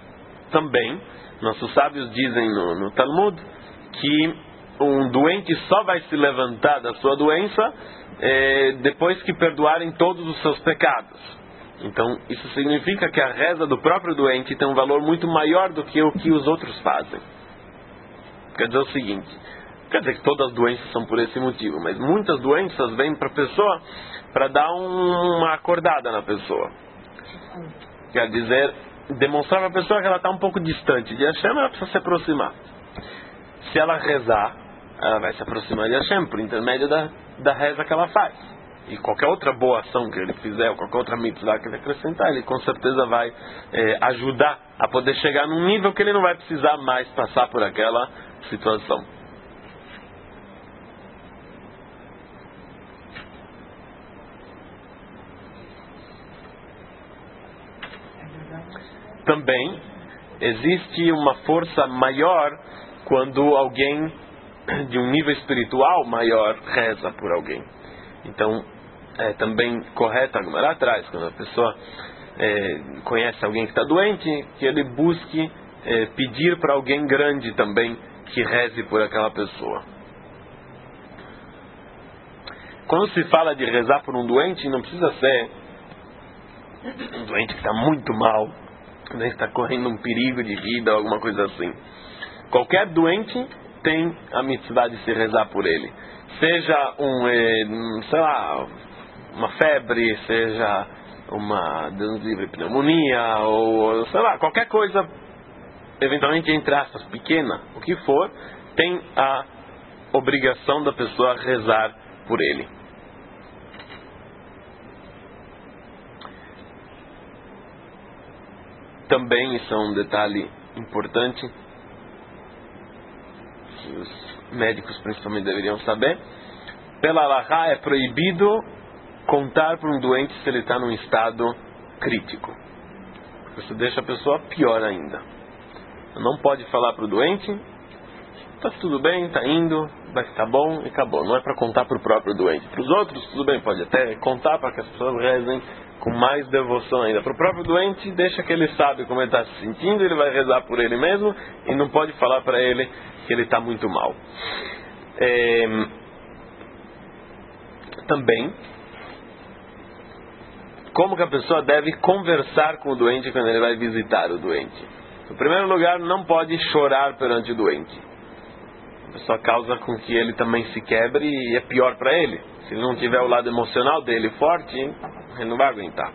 Speaker 1: também, nossos sábios dizem no, no Talmud que um doente só vai se levantar da sua doença eh, depois que perdoarem todos os seus pecados. Então, isso significa que a reza do próprio doente tem um valor muito maior do que o que os outros fazem. Quer dizer o seguinte, quer dizer que todas as doenças são por esse motivo, mas muitas doenças vêm para a pessoa para dar um, uma acordada na pessoa. Quer dizer, demonstrar para a pessoa que ela está um pouco distante de Hashem, ela precisa se aproximar. Se ela rezar, ela vai se aproximar de Hashem por intermédio da, da reza que ela faz. E qualquer outra boa ação que ele fizer, ou qualquer outra mitzvah que ele acrescentar, ele com certeza vai é, ajudar a poder chegar num nível que ele não vai precisar mais passar por aquela situação. Também existe uma força maior quando alguém de um nível espiritual maior reza por alguém. Então, é também correto, lá atrás, quando a pessoa é, conhece alguém que está doente, que ele busque é, pedir para alguém grande também que reze por aquela pessoa. Quando se fala de rezar por um doente, não precisa ser um doente que está muito mal, né, está correndo um perigo de vida, alguma coisa assim. Qualquer doente tem a mitzvah de se rezar por ele. Seja um, eh, sei lá, uma febre, seja uma, Deus livre, pneumonia, ou sei lá, qualquer coisa, eventualmente entre aspas, pequena, o que for, tem a obrigação da pessoa rezar por ele. Também isso é um detalhe importante que os médicos principalmente deveriam saber. Pela Halachá é proibido contar para um doente se ele está num estado crítico. Isso deixa a pessoa pior ainda. Não pode falar para o doente: está tudo bem, está indo, vai ficar bom e acabou. Não é para contar para o próprio doente. Para os outros, tudo bem, pode até contar para que as pessoas rezem com mais devoção ainda. Para o próprio doente, deixa que ele sabe como ele está se sentindo, ele vai rezar por ele mesmo e não pode falar para ele que ele está muito mal. É, também, como que a pessoa deve conversar com o doente quando ele vai visitar o doente? Em primeiro lugar, não pode chorar perante o doente. A pessoa causa com que ele também se quebre e é pior para ele. Se ele não tiver o lado emocional dele forte, ele não vai aguentar.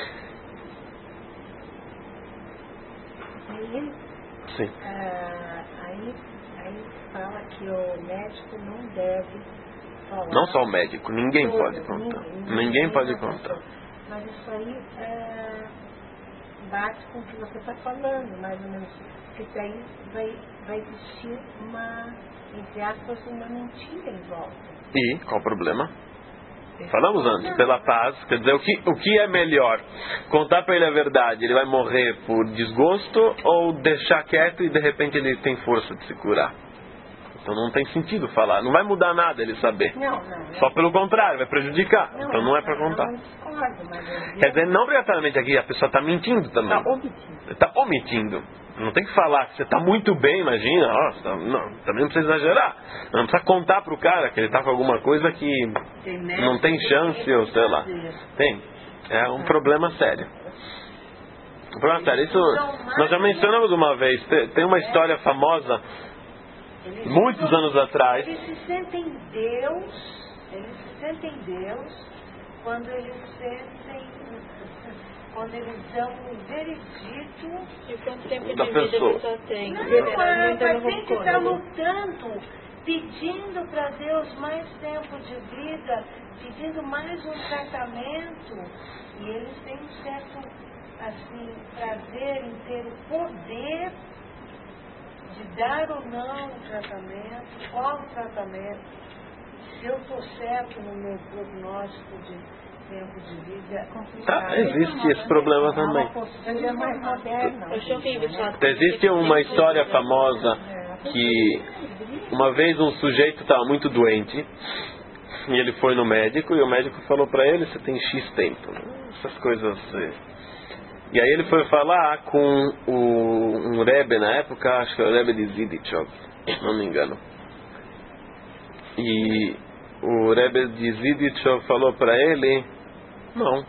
Speaker 2: Aí,
Speaker 1: Sim.
Speaker 2: ah, aí, aí fala que o médico não deve falar.
Speaker 1: Não só o médico, ninguém
Speaker 2: Todo,
Speaker 1: pode contar.
Speaker 2: Ninguém,
Speaker 1: Ninguém pode contar.
Speaker 2: Mas isso aí é, bate com o que você está falando, mais ou menos. Porque aí vai, vai existir uma, entre aspas, uma mentira em volta.
Speaker 1: E qual o problema? Falamos antes, pela paz. Quer dizer, o que, o que é melhor? Contar para ele a verdade, ele vai morrer por desgosto, ou deixar quieto e de repente ele tem força de se curar? Então não tem sentido falar, não vai mudar nada ele saber.
Speaker 2: Não, não, não.
Speaker 1: Só pelo contrário, vai prejudicar.
Speaker 2: Não,
Speaker 1: então não é para contar.
Speaker 2: Eu não discordo, mas eu
Speaker 1: Quer dizer, não obrigatoriamente aqui a pessoa está mentindo também.
Speaker 2: Está omitindo.
Speaker 1: Está omitindo. Não tem que falar que você está muito bem, imagina. Ó, tá, não, também não precisa exagerar. Não precisa contar para o cara que ele está com alguma coisa que não tem chance, ou sei lá. Tem. É um problema sério. Um problema sério. Isso nós já mencionamos uma vez. Tem uma história famosa, muitos anos atrás.
Speaker 2: Eles se sentem Deus, eles se sentem Deus quando eles sentem, quando eles dão o veredito.
Speaker 3: E quanto tempo
Speaker 1: Da
Speaker 3: de vida
Speaker 1: pessoa.
Speaker 3: a pessoa tem?
Speaker 2: Não,
Speaker 3: Liberar
Speaker 2: mas
Speaker 3: muita
Speaker 2: tem que
Speaker 3: loucura,
Speaker 2: estar
Speaker 3: né?
Speaker 2: lutando, pedindo para Deus mais tempo de vida, pedindo mais um tratamento. E eles têm um certo, assim, prazer em ter o poder de dar ou não o tratamento, qual o tratamento, se eu estou certo no meu prognóstico de tempo de vida. É complicado.
Speaker 1: Ah, existe esse problema também.
Speaker 2: É uma postura mais moderna.
Speaker 3: Eu achei horrível isso.
Speaker 1: Então, existe uma história famosa que uma vez um sujeito estava muito doente e ele foi no médico e o médico falou para ele: você tem X tempo. Essas coisas E aí ele foi falar com o, um Rebbe na época, acho que era o Rebbe de Zidichov, não me engano. E o Rebbe de Zidichov falou para ele, não,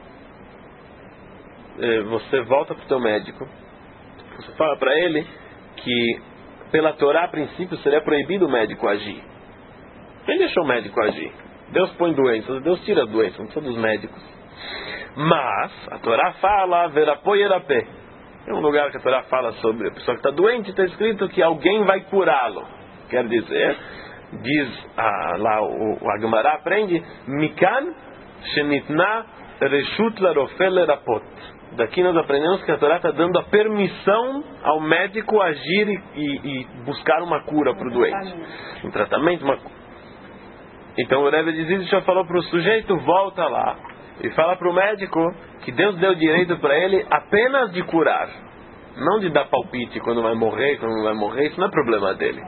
Speaker 1: você volta para o teu médico, você fala para ele que pela Torá a princípio seria proibido o médico agir. Quem deixou o médico agir? Deus põe doenças, Deus tira doenças, não são dos médicos. Mas a Torá fala verapô e erapé. Tem um lugar que a Torá fala sobre a pessoa que está doente, está escrito que alguém vai curá-lo. Quer dizer, diz ah, lá o, o Agmará aprende Mikan shenitna reshut larofé lerapot. Daqui nós aprendemos que a Torá está dando a permissão ao médico agir e, e, e buscar uma cura para o doente, um tratamento, uma... Então o Rebbe de Zidichov já falou para o sujeito, volta lá e fala para o médico que Deus deu direito para ele apenas de curar, não de dar palpite quando vai morrer, quando não vai morrer. Isso não é problema dele.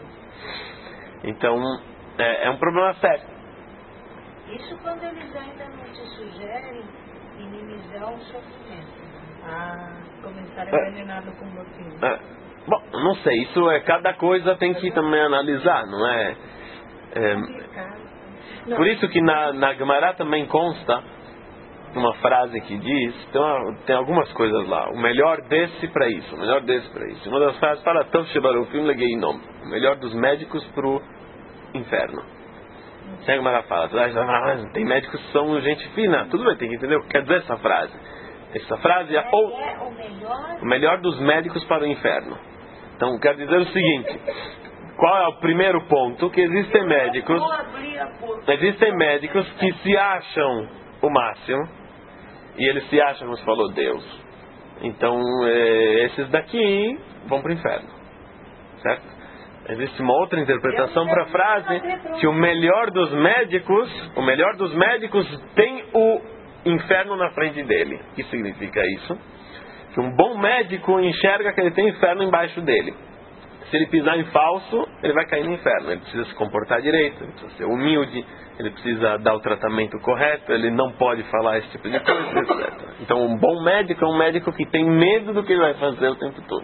Speaker 1: Então é, é um problema sério.
Speaker 2: Isso quando eles ainda não te sugerem minimizar o sofrimento. Ah, começar envenenado com morfina.
Speaker 1: É. Bom, não sei, isso é, cada coisa tem que também analisar, não é? É, por isso que na, na Gemara também consta uma frase que diz, tem, uma, tem algumas coisas lá, o melhor desse para isso, o melhor desse para isso. Uma das frases fala, Tov shebarufim legeinom, o melhor dos médicos para o inferno. A Gemara fala, ah, tem médicos que são gente fina, tudo bem, tem que entender o que quer dizer essa frase. Essa frase é ou, o melhor dos médicos para o inferno. Então quer dizer o seguinte, qual é o primeiro ponto? Que existem médicos, existem médicos que se acham o máximo, e eles se acham, como você falou, Deus. Então é, esses daqui vão para o inferno, certo? Existe uma outra interpretação para a frase que o melhor dos médicos, o melhor dos médicos tem o inferno na frente dele. O que significa isso? Que um bom médico enxerga que ele tem inferno embaixo dele. Se ele pisar em falso, ele vai cair no inferno. Ele precisa se comportar direito, ele precisa ser humilde, ele precisa dar o tratamento correto, ele não pode falar esse tipo de coisa, etcétera. Então um bom médico é um médico que tem medo do que ele vai fazer o tempo todo.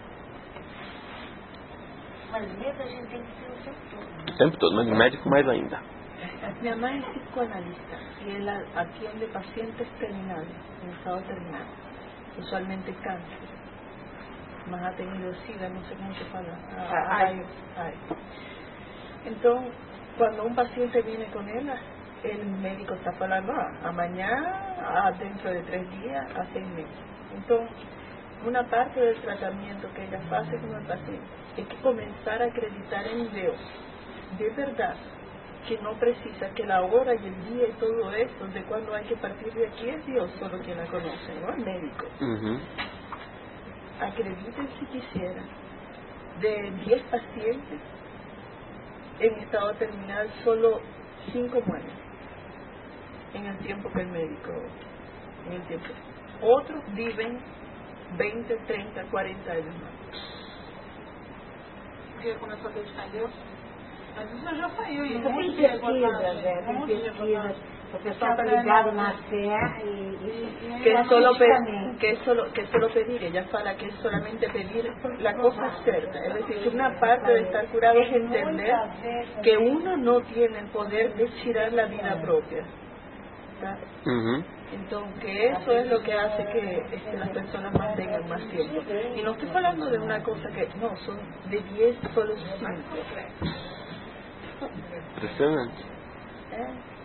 Speaker 2: Mas medo a gente tem que ter o tempo todo.
Speaker 1: O tempo todo, mas médico mais ainda.
Speaker 2: Minha mãe é psicoanalista e ela atiende pacientes terminales, em estado terminal, usualmente cáncer, mas ha tenido SIDA, no sé cómo se fala. Ah, ay, ay. Entonces, cuando un paciente viene con ella, el médico está falando, ah, mañana, ah, dentro de tres días, a seis meses. Entonces, una parte del tratamiento que ella hace con el paciente es que comenzar a acreditar en Dios, de verdad, que no precisa que la hora y el día y todo eso, de cuando hay que partir de aquí, es Dios solo quien la conoce, no el médico. Uh-huh. Acrediten si quisiera, de diez pacientes en estado terminal, solo cinco mueren en el tiempo que el médico, en el tiempo. Otros viven veinte, treinta, cuarenta años más.
Speaker 4: Porque começou a acreditar em Deus. Mas isso já saiu. E
Speaker 2: tem pesquisa, Zé, tem pesquisa. O pessoal está ligado na fé e, e que, es solo pe, que, es solo, que es solo pedir. Ella fala que es solamente pedir la cosa certa. Es decir, que una parte de estar curado es entender que uno no tiene el poder de tirar la vida propia. Uh-huh. Entonces, que eso es lo que hace que, es que las personas mantengan más tiempo. Y no estoy hablando de una cosa que, no, son de diez, solo cinco.
Speaker 1: Impressionante. É.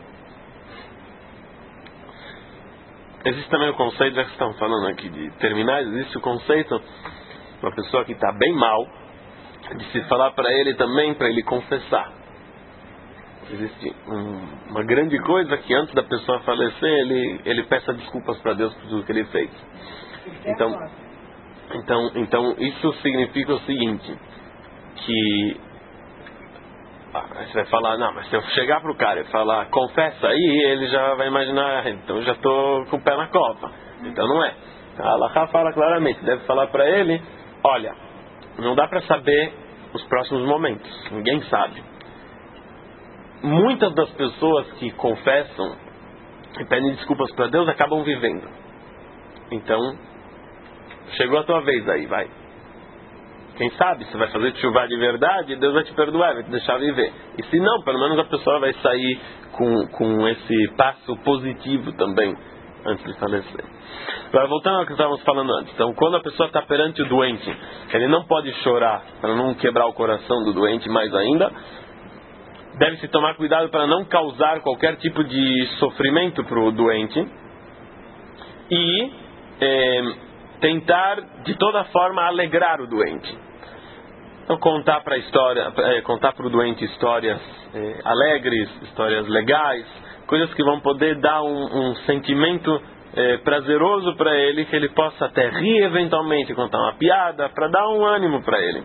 Speaker 1: Existe também o conceito, já que estão falando aqui de terminais, existe o conceito de uma pessoa que está bem mal, de se falar para ele também, para ele confessar. Existe um, uma grande coisa que antes da pessoa falecer, ele, ele peça desculpas para Deus por tudo que ele fez. Então, então, então isso significa o seguinte, que ah, você vai falar, não, mas se eu chegar pro cara e falar, confessa aí, ele já vai imaginar, então eu já estou com o pé na copa. Então não é. A Halakha fala claramente, deve falar para ele, olha, não dá para saber os próximos momentos, ninguém sabe. Muitas das pessoas que confessam e pedem desculpas para Deus acabam vivendo. Então, chegou a tua vez aí, vai. Quem sabe, você vai fazer chuva de verdade, Deus vai te perdoar, vai te deixar viver. E se não, pelo menos a pessoa vai sair com, com esse passo positivo também, antes de falecer. Agora, voltando ao que estávamos falando antes. Então, quando a pessoa está perante o doente, ele não pode chorar para não quebrar o coração do doente mais ainda. Deve-se tomar cuidado para não causar qualquer tipo de sofrimento para o doente. E é, tentar, de toda forma, alegrar o doente. Então, contar para a história, é, contar para o doente histórias é, alegres, histórias legais, coisas que vão poder dar um, um sentimento é, prazeroso para ele, que ele possa até rir eventualmente, contar uma piada, para dar um ânimo para ele.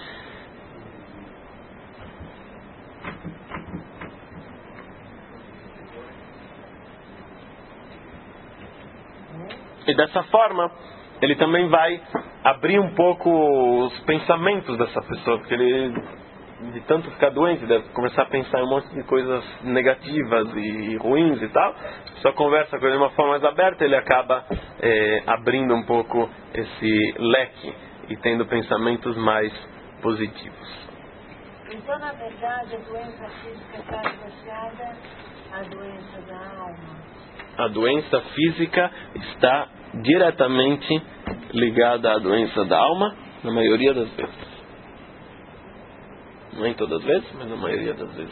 Speaker 1: E dessa forma, ele também vai abrir um pouco os pensamentos dessa pessoa, porque ele, de tanto ficar doente, deve começar a pensar em um monte de coisas negativas e ruins e tal. Só conversa com ele de uma forma mais aberta, ele acaba é, abrindo um pouco esse leque e tendo pensamentos mais positivos.
Speaker 2: Então, na verdade, a doença física está associada à doença da alma.
Speaker 1: A doença física está diretamente ligada à doença da alma, na maioria das vezes. Não em todas as vezes, mas na maioria das vezes.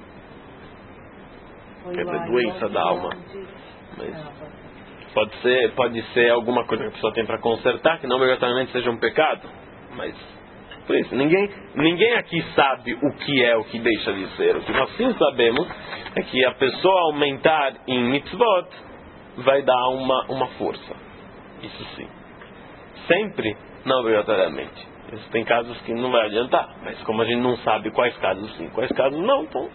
Speaker 1: Quer dizer, doença da alma. Mas pode ser, pode ser alguma coisa que a pessoa tem para consertar, que não obrigatoriamente seja um pecado. Mas, por isso, ninguém, ninguém aqui sabe o que é, o que deixa de ser. O que nós sim sabemos é que a pessoa aumentar em mitzvot vai dar uma, uma força. Isso sim. Sempre, não obrigatoriamente. Isso tem casos que não vai adiantar. Mas como a gente não sabe quais casos sim, quais casos não, então...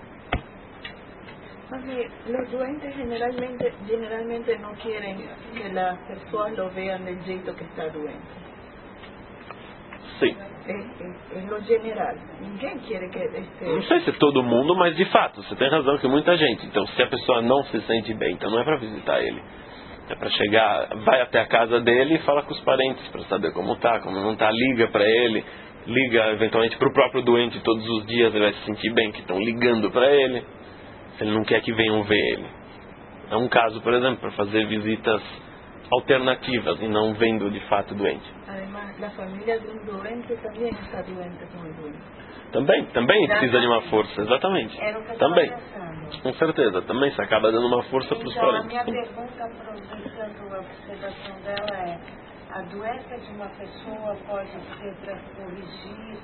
Speaker 7: Mami, los doentes generalmente, generalmente no quieren que las personas lo vean del jeito que está doente.
Speaker 1: Sim.
Speaker 7: É, é, é lo general. Ninguém quer que este...
Speaker 1: Não sei se é todo mundo, mas de fato, você tem razão que muita gente. Então, se a pessoa não se sente bem, então não é para visitar ele. É para chegar, vai até a casa dele e fala com os parentes para saber como tá, como não tá, liga para ele, liga eventualmente para o próprio doente todos os dias, ele vai se sentir bem que estão ligando para ele, se ele não quer que venham ver ele. É um caso, por exemplo, para fazer visitas alternativas e não vendo de fato doente.
Speaker 7: Además, a família de um doente também está doente com o doente.
Speaker 1: Também, também precisa de uma força, exatamente. Também, com certeza, também se acaba dando uma força para os
Speaker 2: então,
Speaker 1: parentes.
Speaker 2: a minha pergunta, aproveitando a observação dela, é: a doença de uma pessoa pode ser para corrigir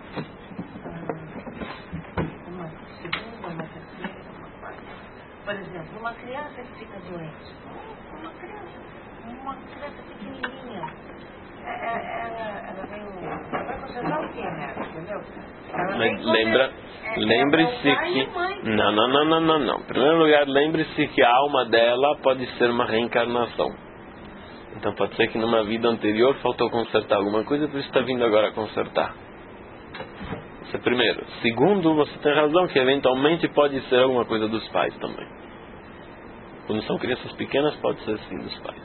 Speaker 2: ah, uma segunda, uma terceira, uma quarta? Por exemplo, uma criança que fica doente, uma criança, uma criança pequenininha. Ela, ela vem, ela vai consertar o que, né? Entendeu? Ela
Speaker 1: Mas lembra, lembre-se que não, não, não, não, não, não. Em primeiro lugar, lembre-se que a alma dela pode ser uma reencarnação. Então pode ser que numa vida anterior faltou consertar alguma coisa, por isso está vindo agora consertar. Isso é primeiro. Segundo, você tem razão que eventualmente pode ser alguma coisa dos pais também. Quando são crianças pequenas, pode ser sim dos pais.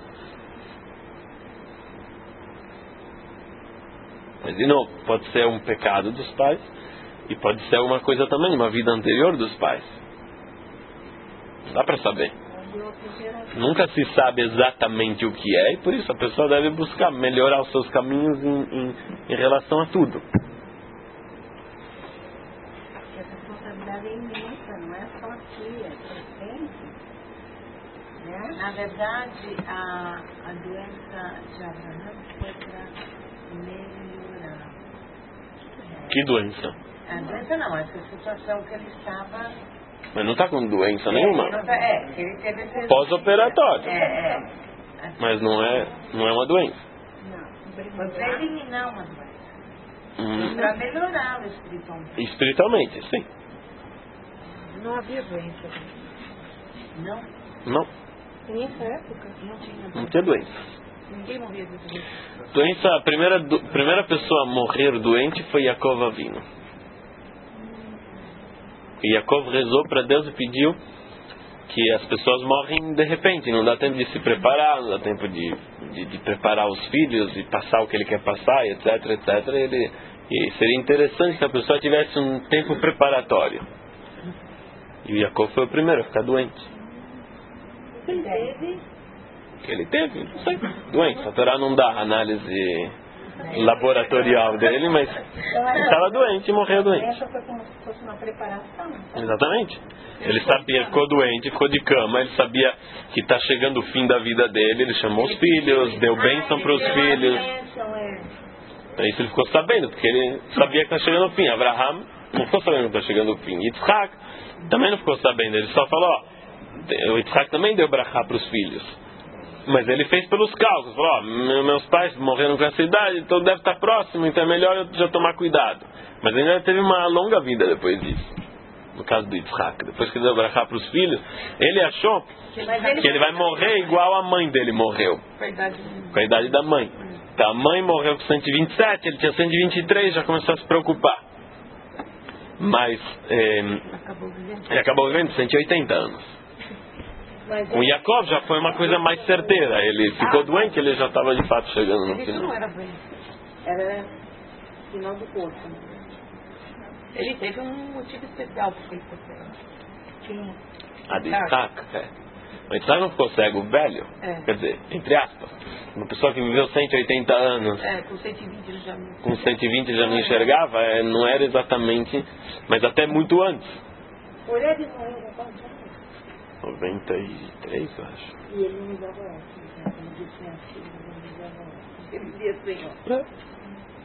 Speaker 1: Mas de novo, pode ser um pecado dos pais e pode ser alguma coisa também, uma vida anterior dos pais. Não dá para saber. Nunca se sabe exatamente o que é e por isso a pessoa deve buscar melhorar os seus caminhos em, em, em relação a tudo.
Speaker 2: Porque a responsabilidade é imensa, não é só aqui, é presente. Né? Na verdade, a, a doença de Abraão foi para melhorar.
Speaker 1: Que doença?
Speaker 2: A doença não, essa situação que ele estava...
Speaker 1: Mas não está com doença nenhuma.
Speaker 2: É, é ele teve esse...
Speaker 1: Pós-operatório.
Speaker 2: É, é.
Speaker 1: Mas não é, não é uma doença.
Speaker 2: Não, foi para eliminar uma doença.
Speaker 1: Hum.
Speaker 2: Para melhorá-lo espiritualmente.
Speaker 1: Espiritualmente, sim.
Speaker 7: Não havia doença.
Speaker 2: Não?
Speaker 1: Não.
Speaker 7: Nessa época
Speaker 2: Não tinha
Speaker 1: Não
Speaker 2: doença.
Speaker 1: tinha doença.
Speaker 7: ninguém morria de doença.
Speaker 1: Doença, a primeira, do, primeira pessoa a morrer doente foi Yaakov Avinu. E Yaakov rezou para Deus e pediu que as pessoas morrem de repente, não dá tempo de se preparar, não dá tempo de, de, de preparar os filhos e passar o que ele quer passar, etc, etc. Ele, e seria interessante se a pessoa tivesse um tempo preparatório. E o Yaakov foi o primeiro a ficar doente.
Speaker 2: Ele teve.
Speaker 1: Que ele teve, não sei, doente. A Torá não dá análise laboratorial dele, mas ele estava doente e morreu doente.
Speaker 2: Essa foi como se fosse uma preparação.
Speaker 1: Exatamente. Ele sabia, ficou doente, ficou de cama, ele sabia que está chegando o fim da vida dele, ele chamou os filhos, deu bênção para os filhos. Isso ele ficou sabendo, porque ele sabia que está chegando o fim. Abraham não ficou sabendo que está chegando o fim. Yitzhak também não ficou sabendo, ele só falou, ó, o Yitzhak também deu brachá para os filhos. Mas ele fez pelos cálculos, falou, ó, meus pais morreram com essa idade, então deve estar próximo, então é melhor eu já tomar cuidado. Mas ele ainda teve uma longa vida depois disso. No caso do Yitzhak, depois que deu brachá para os filhos, ele achou que ele vai morrer igual a mãe dele morreu, com a idade da mãe. Então, a mãe morreu com cento e vinte e sete, ele tinha cento e vinte e três, já começou a se preocupar. Mas é, ele acabou vivendo cento e oitenta anos. Com Yaakov já foi uma coisa mais certeira. Ele ficou doente, ele já estava de fato chegando no
Speaker 5: Isso
Speaker 1: final.
Speaker 5: não era bem. Era final do corpo. Ele teve um motivo especial por ele ser cego.
Speaker 2: Sim.
Speaker 1: A de Yitzhak, é. O Yitzhak não ficou cego velho?
Speaker 5: É.
Speaker 1: Quer dizer, entre aspas. Uma pessoa que viveu cento e oitenta anos,
Speaker 5: É, com cento e vinte ele já não...
Speaker 1: com cento e vinte já não enxergava, é, não era exatamente, mas até muito antes.
Speaker 2: O Rebbe morreu com quantos anos?
Speaker 1: noventa e três, eu acho.
Speaker 2: E ele me dava essa, ele disse minha filha, ele me dava essa.
Speaker 5: Ele dizia assim, ó.